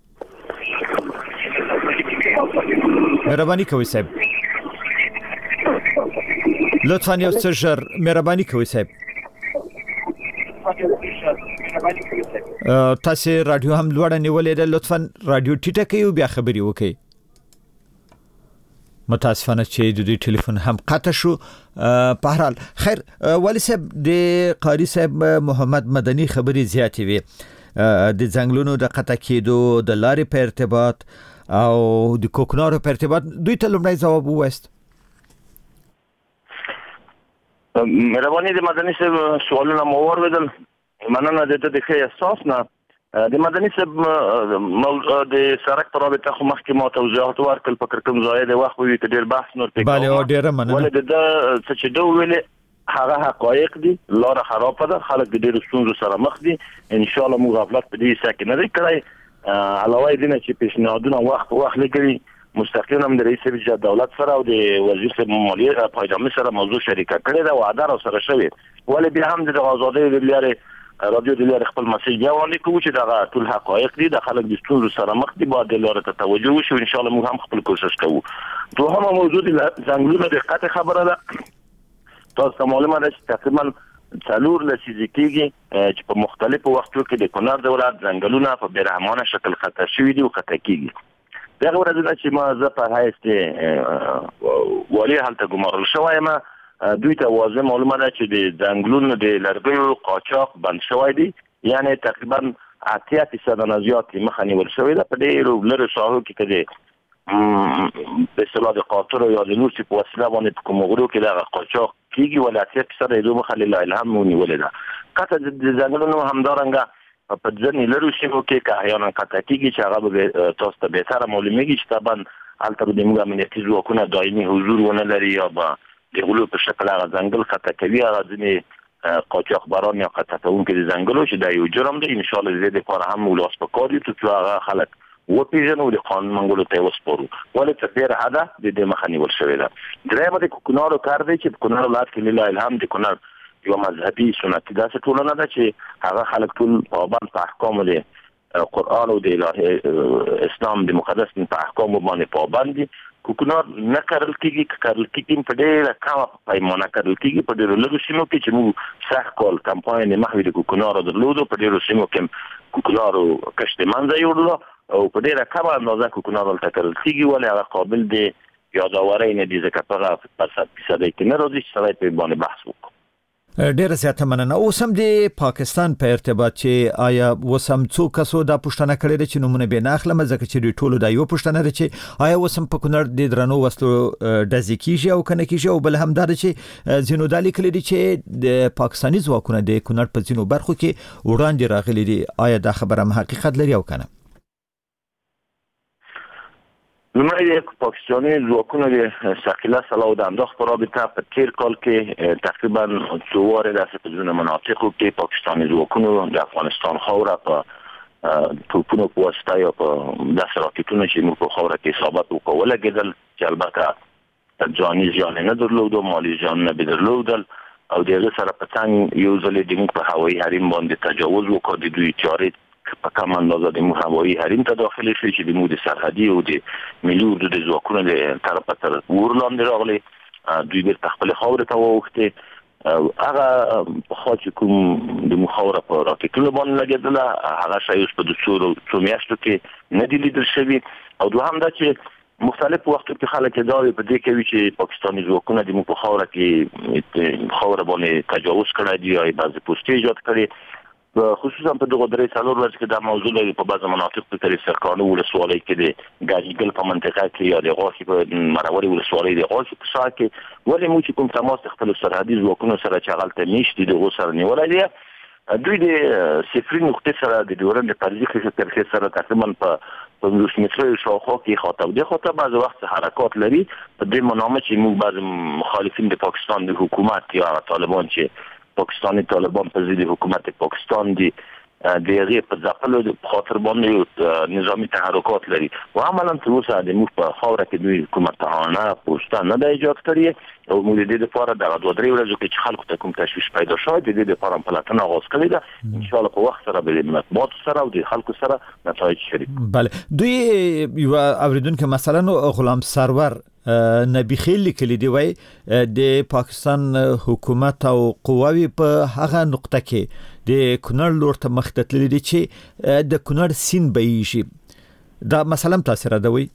Speaker 1: مهرباني کوي صاحب لطفا یو څه ژر مهرباني کوي صاحب. تاسو رادیو هم لوړ نیولې ده لطفا رادیو ټیټه کوي او بیا خبري وکړي. متاسفانه چې د دې ټلیفون هم قطع شو. په هر حال خیر والي صاحب د قاری صاحب محمد مدني خبري زیاتې وي د ځنګلونو د قطع کېدو د لارې په ارتباط او د کوکنارو په ارتباط دوی ته لومړی ځواب ووایست.
Speaker 5: مهرباني د مدني صاحب سوالونه مو اوریدل. مننه د دې ښه احساس نه د مدني صاحب د سرک پر رابطه خو مخکې ما توضیحات ورکړل په کوم ځای د وخت وی ته ډیر بحث نور پکې.
Speaker 1: bale او ډیر مننه.
Speaker 5: ولې د څه چې دوه ویلې هغه حقایق دي لار خراب ده خلک ډیر ستونزو سره مخ دي. ان شاء الله موږ غفلت په دې سکه نه کړی. علاوه دې نه چې پیشنهادونه وخت وخت لګوي مستقیما هم د رئیس وزیر دولت سره او د وزیر مالیه پایدامي سره موضوع شریکه کړې ده وعده را سره شوی. ولې بیا هم د آزادۍ لري رادیو د لارې خپل مسیج بیا وړاندې کوو چې دا ټول حقایق دي د خلک د ستونزو سره مخ دي باید د لارې ته توجه وشي. ان شاء الله موږ هم خپل کوشش کوو. دوهمه موضوع د ځنګلونو د قطع خبره ده. تاسو معلومه ده چې تقریبا څلور لسیزې کېږي چې په مختلفو وختو کې د کونړ دولت ځنګلونه په بیرحمانه شکل قطع شوي دي او قطع کېږي. دغه ورځ چې ما زه په حیث والي هلته ګمارل شوی یم دوی ته واضح معلومه ده چې د ځنګلونو د لرګیو قاچاق بند شوی دی. یعنی تقریبا اتیا فیصد نه زیات مخه نیول شوې ده په ډېرو لرې ساحو کې چې په اصطلاح د قاطر یا د نور څه په وسیله باندې په کوم غرو کې دغه قاچاق کېږي ولې اتیا فیصد یې مخه لله الهم نیولې ده. قطع د ځنګلونو همدارنګه په ځینې لرو سیمو کې که احیانا قطع کېږي چې هغه به تاسو ته بهتره معلومیږي چې طبعا هلته به زموږ امنیتي ځواکونه دایمي حضور ونه لري یا به د غلو په شکل هغه ځنګل قطع کوي. هغه ځینې قاچاقبران یا قطع کوونکي د ځنګلو چې دا یو جرم دی. ان شاء الله دې لپاره هم ولاس پکار دي چې هغه خلک وپیژنو د قانون منګولو ته وسپارو. ولې چې ډېر هدا د دې مخه نیول شوې ده. درېمه د کونړ کار دی چې کونړ ولایت کې لله الحمد د کونړ یو مذهبي سنتي داسې ټولنه ده چې هغه خلک ټول پابند په احکام د قرآن او د الهي اسلام د مقدس په احکام باندې پابند دي. کوکنار نه کرل کېږي، کرل کېږي په ډېره کمه پیمانه کرل کېږي. په ډېرو لږو سیمو کې چې موږ سخت کال کمپاین محوي د کوکنارو درلودو، په ډېرو سیمو کې کوکنارو کشت منځه یوړلو او په ډېره کمه اندازه کوکنار هلته کرل کېږي، ولې هغه قابل د یاداورۍ نه دي، ځکه په هغه په صد فیصدۍ کې نه راځي چې سړی په باندې بحث وکړو.
Speaker 1: ډیره زیاته مننه. اوس هم د پاکستان په ارتباط چې آیا وسم څو کسو دا پښتنه کړې ده چې نمونه به ناخله مزه چې ټولو دا یو پښتنه ده چې آیا وسم په کونړ د درنو وسلو د ذکیږي او کنه کیږي، او بل هم دا چې زینو دالي کړي دي چې د پاکستاني ځواکونه د کونړ په ځینو برخو کې وړاندې راغلي دي. آیا دا خبره هم حقیقت لري او کنه؟
Speaker 5: لومړی د پاکستاني ځواکونو د ثقيله سلاح د انداخ په رابطه په تیر کال کې تقریبا څو واره داسې په ځینو مناطقو کې پاکستاني ځواکونو د افغانستان خاوره په توپونو په واسطه یا په داسې راکټونو چې موږ په خاوره کې اصابت وکړ ولګېدل، چې البته ځاني زیان نه درلود او مالي زیان نه درلودل، او د هغې سره په څنګ یو ځل د موږ په هوایي حریم باندې تجاوز وکړ. د دوی تیارې په کم اندازه د موږ هوایي حریم ته داخل شي چې د موږ د سرحدي او د ملي اردو د ځواکونو د طرفه تر ور لاندې راغلي. دوی بیرته خپل خاورې ته واوښتې. هغه پخوا چې کوم د موږ خاوره په راکټونو باندې لګېدله، هغه شی اوس په څو څو میاشتو کې نه دي لیدل شوي. او دوهم دا چې مختلف وختو کې خلک دا په دې کوي چې پاکستاني ځواکونه د موږ په خاوره کې خاوره باندې تجاوز کړی دی یا بعضې پوستې ایجاد کړي، خصوصا په دغه درې څلور ورځې کې دا موضوع لري. په بعضو مناطقو کې سرکانو ولسوالۍ کې د ګاجګل په منطقه کې یا د غاښي په مروري ولسوالۍ د غاښي په ساحه کې ولې موږ چې کوم تماس خپل سرحدي ځواکونو سره چې هغلته میشت دي دغو سره نیولی دی، دوی د صفري نقطې سره د ډیورنډ فرضي کرښې سره تقریبا په پنځوس مترو شاوخوا کې خواته او دې خواته بعضې وخت حرکات لري. په دې منامه چې موږ بعضې مخالفین د پاکستان د حکومت یا طالبان چې پاکستانی طالبان په ضد حکومت پاکستان دي د هغې په ځپلو په خاطر باندې نظامي تحرکات لري او عملا تر اوسه د موږ په خاوره کې دوی حکومتانه پوسټه نه ده ایجاد کړې او موږ د دې لپاره دغه دوه درې ورځو کې چې خلکو ته کوم تشویش پیدا شوی د دې لپاره پلټنه آغاز کړې ده. انشاءالله په وخت سره به د مطبوعاتو سره او د خلکو سره نتایج شریک.
Speaker 1: بله، دوی یو اوریدونکو مثلا غلام سرور نبی خیل لیکلی دی وای د پاکستان حکومت او قواوی په هغه نقطه کې د کونړ لور ته مخ ته تللی دي چې د کونړ سیند بهیږي. دا مثلا تاسو را دوی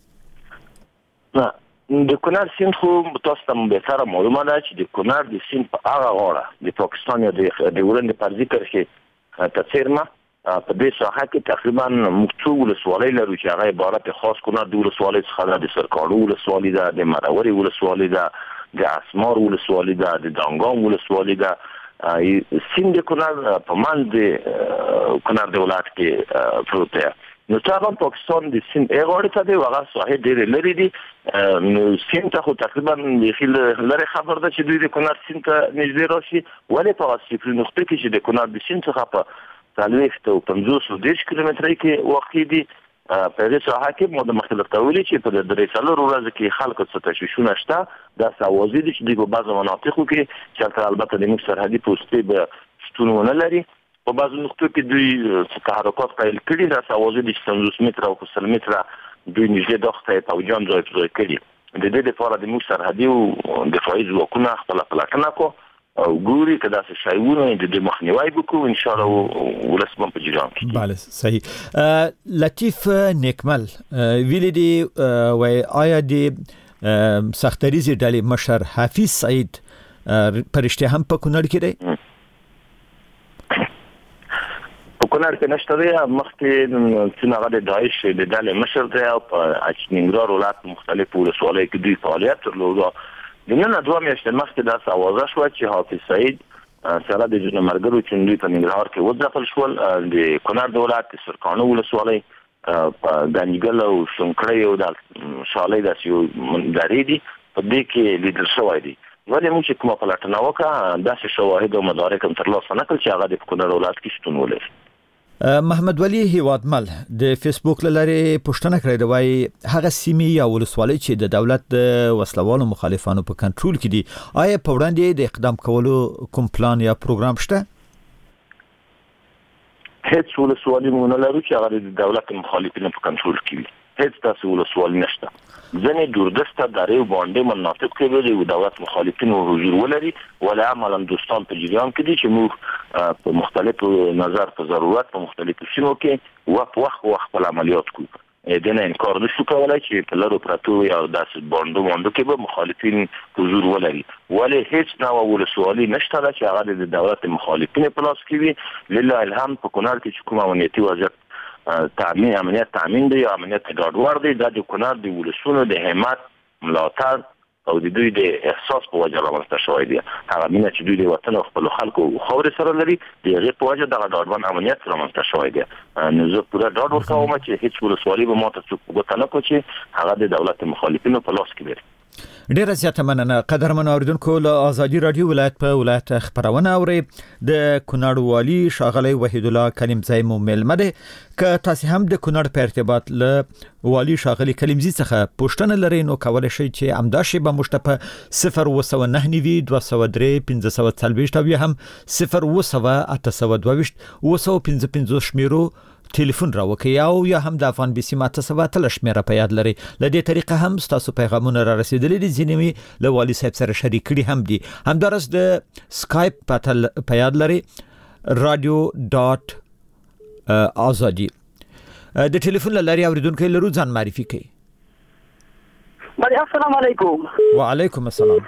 Speaker 5: نه د کونړ سیند خو تاسو ته به سره معلومه ده چې د کونړ د سیند په هغه غاړه د پاکستان یا د ډیورنډ فرضي کرښې ته څیرمه په دې ساحه کې تقریبا موږ څو ولسوالۍ لرو چې هغه عبارت خاص کونړ د ولسوالۍ څخه ده، د سرکاڼو ولسوالۍ ده، د مروري ولسوالۍ ده، د اسمار ولسوالۍ ده، د دانګام ولسوالۍ ده. سیند کونړ په منځ د کونړ د ولایت کې پروت دی. نو طبعا پاکستان د سیند غاړې ته دی، هغه ساحې ډېرې لرې دي. نو سیند ته خو تقریبا بیخي لرې خبر ده چې دوی د کونړ سیند ته نږدې راشي، ولې په هغه صفري نقطې کې چې د کونړ د سیند څخه په څلوېښت او پنځوس او دېرش کیلومترۍ کې واقع دي. په دې ساحه کې مو د مخکې درته ویلي چې په درې څلور ورځو کې خلکو څه تشویشونه شته، داسې اوازې دي چې دوی په بعضو مناطقو کې چې هلته البته د موږ سرحدي پوستې به شتون ونه لري، په بعضو نقطو کې دوی څه تحرکات پیل کړي، داسې اوازې دي چې پنځوس متره او سل متره دوی نږدې دښته یې پوځیان ځای پر ځای کړي. د دې لپاره د موږ سرحدي او دفاعي ځواکونه خپله پلټنه کړو او ګوري که داسې شی وونه د دې مخنیوی وکړو، انشاءالله ولس به په جریان کې.
Speaker 1: بله صحیح. لطیف نیکمل ویلي دي وایي آیا د سختریزې ډلې مشر حفیظ سعید په رښتیا هم په کونړ کې دی؟
Speaker 5: په کونړ کې نشته دی، مخکې چې هغه د داعش د ډلې مشر دی او په ننګرهار ولایت مختلفو ولسوالیو کې دوی فعالیت درلوده. د نن دوه میاشتې مخکې داسې اوازه شوه چې حافظ سعید سره د ځینو ملګرو چې دوی په ننګرهار کې وځپل شول، د کونړ د ولایت د سرکاڼو ولسوالۍ په ګنجګل او شنکړۍ او د شالۍ داسې یو درې دي، په دې کې لیدل شوی دی. ولې موږ چې کومه پلټنه وکړه داسې شواهد او مدارک هم ترلاسه نه کړل چې هغه د کونړ ولایت کې شتون ولري.
Speaker 1: محمد ولی هیوادمل د فیسبوک لارې پوښتنه کړې ده، وایي هغه سیمې یا ولسوالۍ چې د دولت د وسلوالو مخالفانو په کنټرول کې دي، آیا په وړاندې د اقدام کولو کوم پلان یا پروګرام شته؟
Speaker 5: هیڅ ولسوالۍ مونږ نه لرو چې هغه د دولت مخالفینو په کنټرول کې وي. هیڅ تاسو ولسوالۍ نشته. ځنې دوردسته درې او باندې مناطق کې د دولت مخالفینو حضور ولري، ولا عملا دوستان په جریان کې دي چې موږ په مختلفو نظر په ضرورت په مختلفو سیمو کې وخت وخت وخت خپل عملیات کوو. د نه انکار نشو کولای چې په لارو پراتو یا داسې باندې باندې کې به مخالفین حضور ولري، ولی هیڅ نوع ولسوالۍ نشته چې هغه د دولت مخالفین په لاس کې وي. لله الحمد په کونړ کې چې کوم امنیتي وضعیت تامین امنیت تامین دی، امنیت ګډوډ دی، د کونړ د ولسونو د همت ملاتړ او د دوی د احساس په وجه رامنځته شوی دی. هغه مینه چې دوی د وطن او خپل خلکو خاورې سره لري، د هغې په وجه دغه ډاډمن امنیت رامنځته شوی دی. نو زه پوره ډاډ ورکوم چې هیڅ ولسوالۍ به ماته څوک په ګوته نه کړي چې هغه د دولت مخالفینو په لاس کې لري.
Speaker 1: ډیره زیاته مننه. قدرمن اوریدونکو، له ازادي رادیو ولایت په ولایت خبرونه اوري. د کونړ والی ښاغلی وحید الله کلیمزی مو مېلمه دی. که تاسو هم د کونړ په ارتباط له والی ښاغلی کلیمزی څخه پوښتنه لرئ، نو کولای شئ چې همدا شیبه موږ ته په صفر اوه سوه نهه نوي دوه سوه درې پنځه سوه څلوېښت او یا هم صفر اوه سوه اته سوه دوه ویشت اوه سوه پنځه پنځوس شمیرو ټلیفون راوکي، او یا هم د افغان بیسي ماته سبا تل شمیره په یاد لري. له دې طریقه هم تاسو پیغامونه را رسیدلي دي، ځینې له والی صاحب سره شریک کړي هم دي. همدارس د سکایپ پتل په یاد لري رادیو ډاټ آزادي. د ټلیفون لاري اوریدونکو لرو ځان معرفي کړئ.
Speaker 7: السلام علیکم.
Speaker 1: وعلیکم السلام.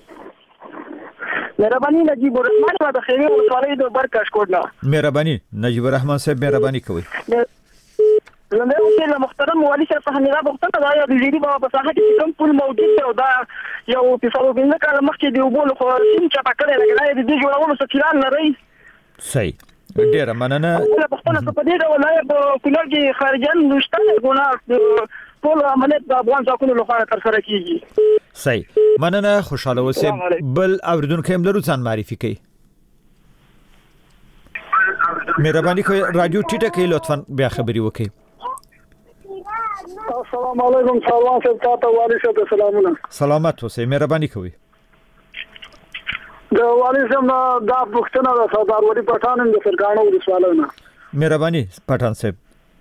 Speaker 7: مهرباني نجیب الرحمن د خیری ولسوالۍ د برکش کوټلا.
Speaker 1: مهرباني نجیب الرحمن صاحب، مهرباني کوئ.
Speaker 7: زموږ وکیل محترم والی صاحب څخه نه غوښتنه دا یا د جری په ساحه کې کوم پول موجود دی او دا یو په څلور بینه کال مخکې دی وبول خو سیم چا پکړه لګنای د دې جوړولو څه پلان لري.
Speaker 1: صحیح، ډیره مننه.
Speaker 7: زه پښتنه په دې ډول ولای په کونړ کې خارجان نشته، ګونه ټول عملیات د افغان ځواکونو لخوا تر سره کیږي.
Speaker 1: صحیح، مننه. خوشاله اوسئ. بل اوریدونکو هم لرو ځان معرفي کړئ. مهرباني کوئ رادیو ټیټه کړئ لطفا، بیا خبري وکړئ.
Speaker 7: السلام علیکم. سلام صاحب تاسو والی صاحب سلامونه.
Speaker 1: سلامت اوسئ. مهرباني کوئ.
Speaker 7: د والی صاحب دا پښتنه د سردار ولی پټان د سرګانو ولسوالۍ نه.
Speaker 1: مهرباني پټان صاحب.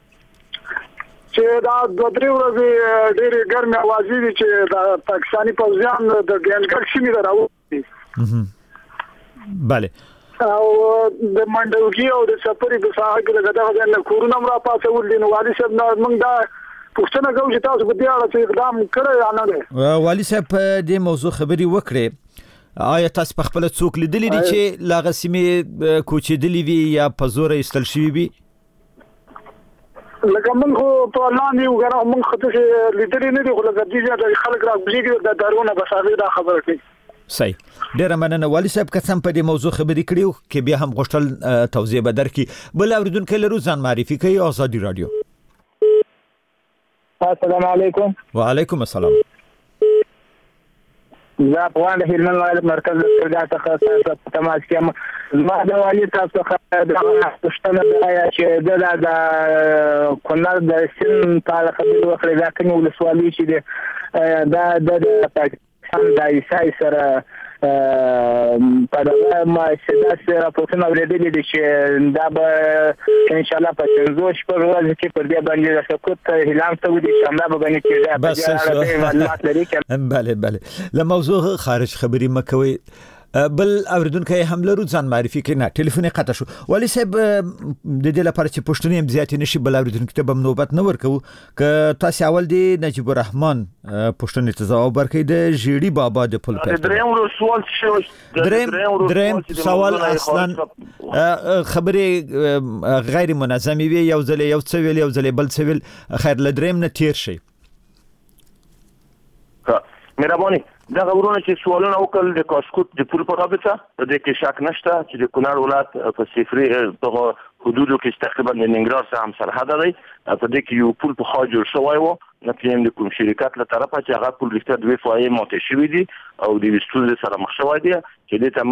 Speaker 7: چې دا د درې ورځې ډېرې ګرمې اوازې دي چې د پاکستاني پوځیان د ګنجګل سیمې ته راوځي.
Speaker 1: بله.
Speaker 7: او د منډوګي او د سفري د ساحه کې دغه د کورونه را پاسول دي. نو والی صاحب موږ دا پښتنه کوم چې تاسو په دې اړه څه اقدام کړی یا نه دی؟
Speaker 1: والی صاحب په دې موضوع خبري وکړي. آیا تاسو په خپل څوک لیدلی دي چې لاغه سیمې کوچېدلې وي یا په زور ایستل شوی وي؟
Speaker 7: لکه موږ خو په لاندې وګورم، موږ خو څه لیدلې نه دي، خو لکه دې د خلک راغلي د دارونه بساوي دا خبره کوي.
Speaker 1: صحیح، ډیره مننه. والی صاحب قسم په دې موضوع خبري کړیو کې بیا هم غوښتل توضیح به درکړي. بل اوریدونکو لرو ځان معرفي کوي. آزادي رادیو.
Speaker 6: السلام علیکم.
Speaker 1: وعلیکم السلام.
Speaker 6: زه په وانه هیلمن ولایت مرکز سرګا څخه تماس کوم. زما د والی تاسو څخه د پښتنه د چې د کونړ د سین په خبرو وکړه، دا کوم ولسوالۍ چې دا د پاکستان د عیسای سره په دغه مؤسسه سره راپورټونه ورېدلي دي چې دا به ان شاء الله په څو شپږ ورځې کې پر دې باندې د سقوط اعلان شوی دی چې همدا به باندې کېږي.
Speaker 1: بس بله بله، له موضوع خارج خبري مکوي. بل اوریدونکو هم لرو ځان معرفي کړئ. نه ټلیفون قطع شو. والی صاحب د دې لپاره چې پښتنې هم زیات نشي، بل اوریدونکو ته به نوبت نه ورکو. که تاسو اول دی نجیب الرحمن پښتنې ته ځواب ورکړئ د ژیړي بابا د پل په
Speaker 5: دریم سوال شو.
Speaker 1: دریم دریم سوال اصلا خبرې غیر منظمې وي، یو ځل یو څه ویل یو ځل بل څه ویل. خیر له دریم نه تیر شي.
Speaker 5: مهرباني دا غوړونه چې سوالونه وکړل د کاشکوت د پول په رابطه د دې کې شک نشته چې د کونړ ولایت په صفري دغه حدودو کې تقریبا د ننګرهار سره هم سرحد دی. په دې کې یو پول په خوا جوړ شوی و، نه پیم د کوم شرکت له طرفه چې هغه پول رښتیا دوه فایې ماته شوی دي او د ستونزې سره مخ شوی دی چې دې ته موږ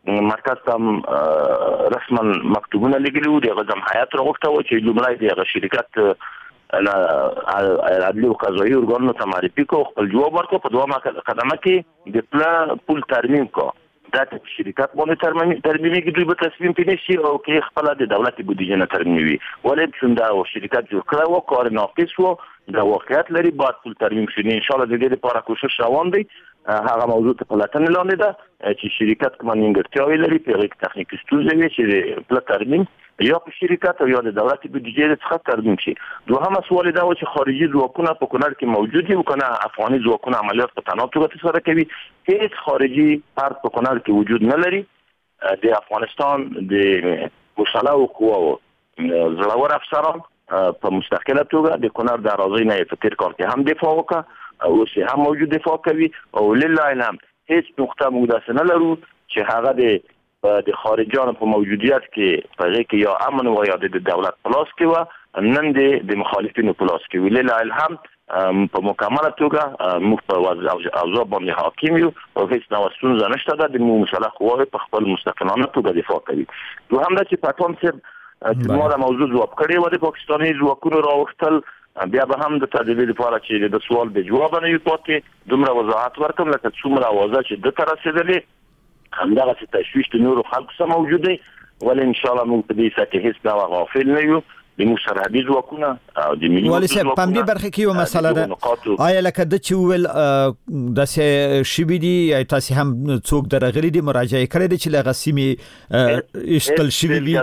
Speaker 5: مرکز ته رسما مکتوبونه لګلي وو د غزم حیات راغوښته و چې لومړی د شرکت عدلي او قضایي ارګانونو ته معرفي کو خپل جواب ورکړ په دوه قدمه کې د پلا پول ترمیم کو دا چې شرکت باندې ترمیم ترمیمي کې دوی به تصمیم پینشي او کې خپل د دولت بودیجه نه ترمیمي ولې چې دا شرکت جوړ کړو او کار ناقص وو دا واقعیت لري بعد پول ترمیم شي ان شاء الله د دې لپاره کوشش روان دی هغه موضوع ته پلاتن لاندې ده چې شرکت کوم نیمګړتیاوې لري په هغه تخنیکي ستونزې وي چې پلا ترمیم یا په شرکت او یا د دولت بودیجه څخه ترمیم شي دوهمه سوال دا و چې خارجي ځواکونه په کونړ کې موجود دي او کنه افغاني ځواکونه عملیات په تناوب توګه ترسره کوي هیڅ خارجي فرد په کونړ کې وجود نه لري د افغانستان د مسلح قواو زړور افسران په مستقله توګه د کونړ د اراضي نه په تیر کال کې هم دفاع وکړه او اوس هم موجود دفاع کوي او لله الحمد هیڅ نقطه موږ نه لرو چې هغه د د خارجيانو په موجودیت کې په کې یا امن او یا د دولت پلاس کې و نن د مخالفینو پلاس کې ویل لا الهم په مکمله توګه موږ په اوضاع باندې حاکم یو او هیڅ نو ستونزه نشته د مسلح قواوې په خپل مستقلانه توګه دفاع کوي دوهم دا چې پټون صاحب چې موږ موضوع جواب کړی و د پاکستاني ځواکونو راوختل بیا به هم د تدبیر لپاره چې د سوال به جواب نه یو پاتې دومره وضاحت ورکوم لکه څومره اوازه چې د تر رسیدلې همدغه چې تشویش د نورو خلکو سره موجود دی ولې ان شاء الله موږ په دې ساتي هیڅ دا غافل نه یو د مسرحدي ځواکونه او د ملي
Speaker 1: ولې چې په دې برخه کې یو مسله ده آیا لکه د چول د سه شبي دي تاسو هم څوک درغلي دي مراجعه کړې دي چې لغه سیمه اشتل شبي دي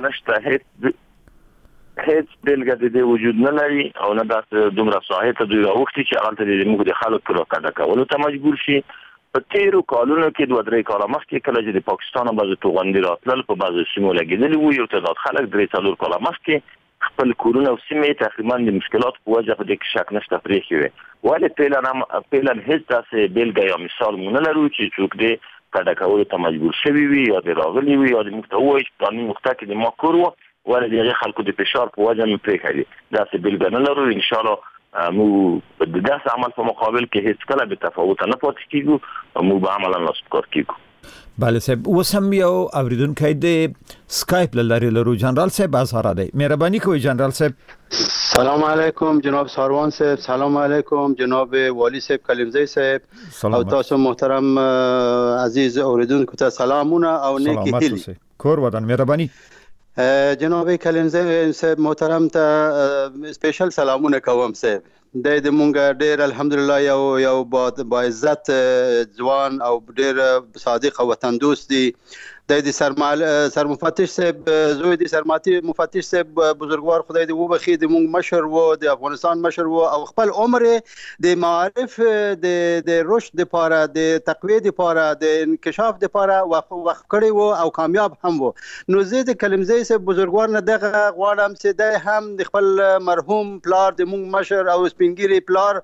Speaker 1: هیڅ بلګه د دې وجود نه لري او نه د دومره صحت دوی راوختي چې هغه د موږ د خلکو راکړه کولو ته مجبور شي په تیرو کالونو کې دوه درې کاله مخکې کله چې د پاکستان بعض توغندي راتلل په بعض سیمو لګیدل وو یو تعداد خلک درې څلور کاله مخکې خپل کورونه او سیمې تقریبا د مشکلات په وجه په دې کې شک نشته پرې شوی ولې پیلن هم پیلن هیڅ داسې بلګه یا مثال مونږ لرو چې څوک دې کډه کول ته مجبور شوی وي یا د راغلی وي یا د محتوی قانوني مخته کې د ما کور وو ولې د خلکو د فشار په وجه مې پرې کړی داسې بلګه نه لرو ان شاء الله مو د داسې عمل په مقابل کې هیڅ کله به تفاوت نه پاتې کیږي او مو به عملاً لاسکار کیږي بله صاحب وسم یو اوریدونکو د سکایپ لری لرو جنرال صاحب ازهره دی مهرباني کوئ جنرال صاحب
Speaker 8: سلام علیکم جناب ساروان صاحب سلام علیکم جناب والی صاحب کلمزی صاحب او تاسو محترم عزیز اوریدونکو ته سلامونه او نیکی هیلی
Speaker 1: کور ودان مهرباني
Speaker 8: جناب کلمزی صاحب محترم ته سپیشل سلامونه کوم صاحب د دې مونږ ډېر الحمدلله یو یو با عزت ځوان او ډېر صادق وطن دوست دی د دې سرمال سر مفتش صاحب زوی دي سرماتي مفتش صاحب بزرګوار خدای دې وبخي د مونږ مشر وو د افغانستان مشر وو او خپل عمر د معارف د د رشد لپاره د تقویه لپاره د انکشاف لپاره وقف کړی وو او کامیاب هم وو نو زه د کلمزی صاحب بزرګوار نه دغه غواړم چې د هم د خپل مرحوم پلار د مونږ مشر او سپینګری پلار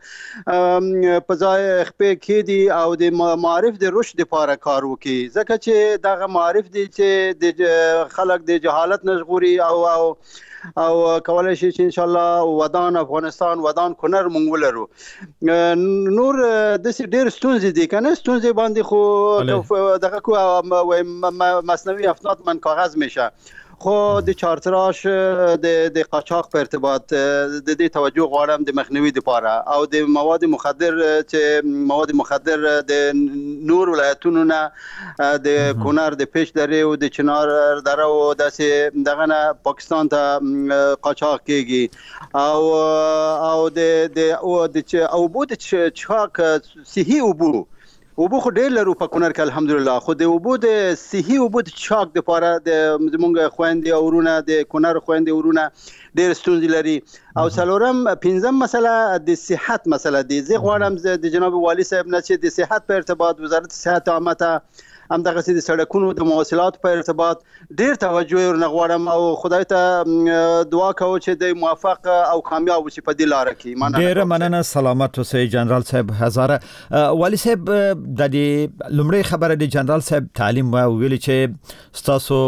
Speaker 8: په ځای خپې کېدی او د معارف د رشد لپاره کار وکړي ځکه چې دغه معارف دي چې د خلک د جهالت نشغوري او او او کولای شي چې ان شاء الله ودان افغانستان ودان کونړ مونږ ولرو نور د سې ډېر ستونزې دي کنه ستونزې باندې خو دغه کو مصنوعي افنات من کاغذ میشه خو د چارتراش د د قاچاق په ارتباط د دې توجه غواړم د مخنیوي لپاره او د مواد مخدر چې مواد مخدر د نور ولایتونو نه د کونړ د پیش درې او د چنار درو داسې دغه نه پاکستان ته قاچاق کیږي او او د د او د او بود چاق صحي وبو وبو خو ډېر لرو په کونړ کې الحمدلله خو د وبو د صحي وبو د چاک د لپاره د زمونږ خويندې او ورونه د کونړ خويندې ورونه ډېر ستونزې لري او څلورم پنځم مسله د صحت مسله دی زه غواړم د جناب والی صاحب نه چې د صحت په ارتباط وزارت صحت عامه ته هم دغه سي د سړکونو د مواصلات په ارتباط ډېر توجه ورنغواړم او خدای ته دعا کوم چې د موفق او کامیاب شي په دې لار کې
Speaker 1: مننه ډېر مننه سلامت اوسئ جنرال صاحب هزاره والی صاحب د دې لومړی خبره د جنرال صاحب تعلیم ویل چې تاسو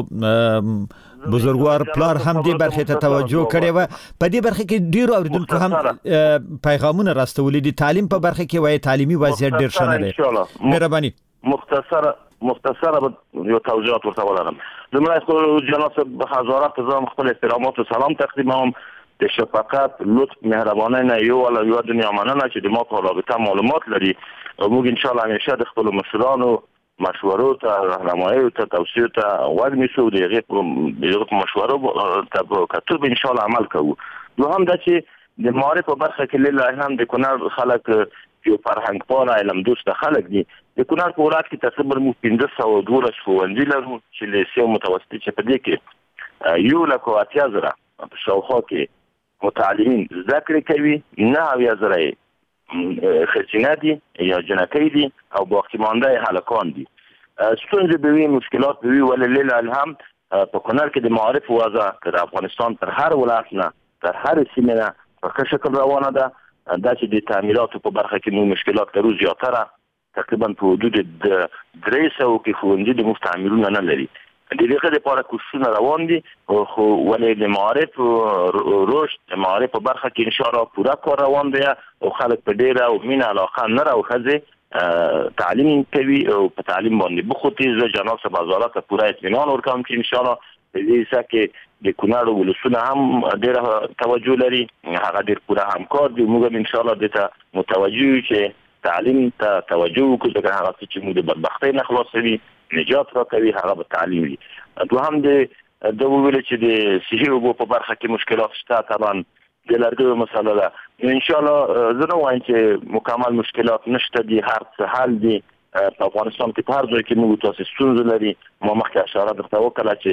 Speaker 1: بزرګوار پلار هم دې برخه ته توجه کړې و په دې برخه کې ډیرو اوریدونکو هم پیغامونه راستولې دي تعلیم په برخه کې وایي تعلیمي وضعیت ډیر شنه دی مهرباني
Speaker 5: مختصر مختصره یو توضیحات ورته ولرم. لومړی خو جناب حضرات زه خپل احترامات و سلام تقدیموم. د شفقت، لطف، مهربانۍ نه یو ولا یو دنیا مننه چې د ما په رابطه معلومات لري. موږ ان شاء الله همیشه د خپل مشرانو مشورو ته، راهنمایي ته، توصیو ته غوږ نیسو، د هغې په مشورو ته کتو به ان شاء الله عمل کوو. دوهم دا چې د معارف په برخه کې لله هم د کونړ خلک یو فرهنګ پاله علم دوسته خلک دي. د کونړ په ولایت کې تقریبا موږ پنځه سوه دولس ښوونځي لرو چې لیسې او متوسطې چې په دې کې یو لک او اتیا زره په شاوخوا کې متعلمین زده کړې کوي. نه اویا زره ښځینه دي یا جنکۍ دي او باقي مانده هلکان دي. ستونزې به وي، مشکلات به وي، ولې لله الحمد په کونړ کې د معارف وضع د افغانستان تر هر ولایت نه تر هر سیمې نه په ښه شکل روانه ده. دا چې د تعمیراتو په برخه کې موږ مشکلات لرو زیاتره تقریبا په حدود د درې سوو کې ښوونځي د موږ تعمیرونه نه لري. د دغه لپاره کوششونه روان دي، خو ولې د معارف رشد د معارف په برخه کې ان شاء الله پوره کار روان دی او خلک په ډیره او مینه علاقه نه راوخځي تعلیم کوي او په تعلیم باندې بخوتي. زه جناب صاحب وزارت ته پوره اطمینان ورکوم چې ان شاء الله په دې ځای کې د کونړ ولسونه هم ډیره توجه لري، هغه ډیر پوره همکار دي. موږ ان شاء الله د ته متوجه یو چې تعلیم ته توجه وکړو، ځکه هغه چې موږ د بدبختۍ نه خلاصوي، نجات راکوي، هغه به تعلیم وي. دوهم د د ویل چې د صحي اوبو په برخه کې مشکلات شته، طبعا د لرګیو مسله ده. ان شاء الله زه نه وایم چې مکمل مشکلات نشته دي، هر څه حل دي. په افغانستان کې په هر ځای کې موږ تاسو ستونزې لري. ما مخکې اشاره درته وکړه چې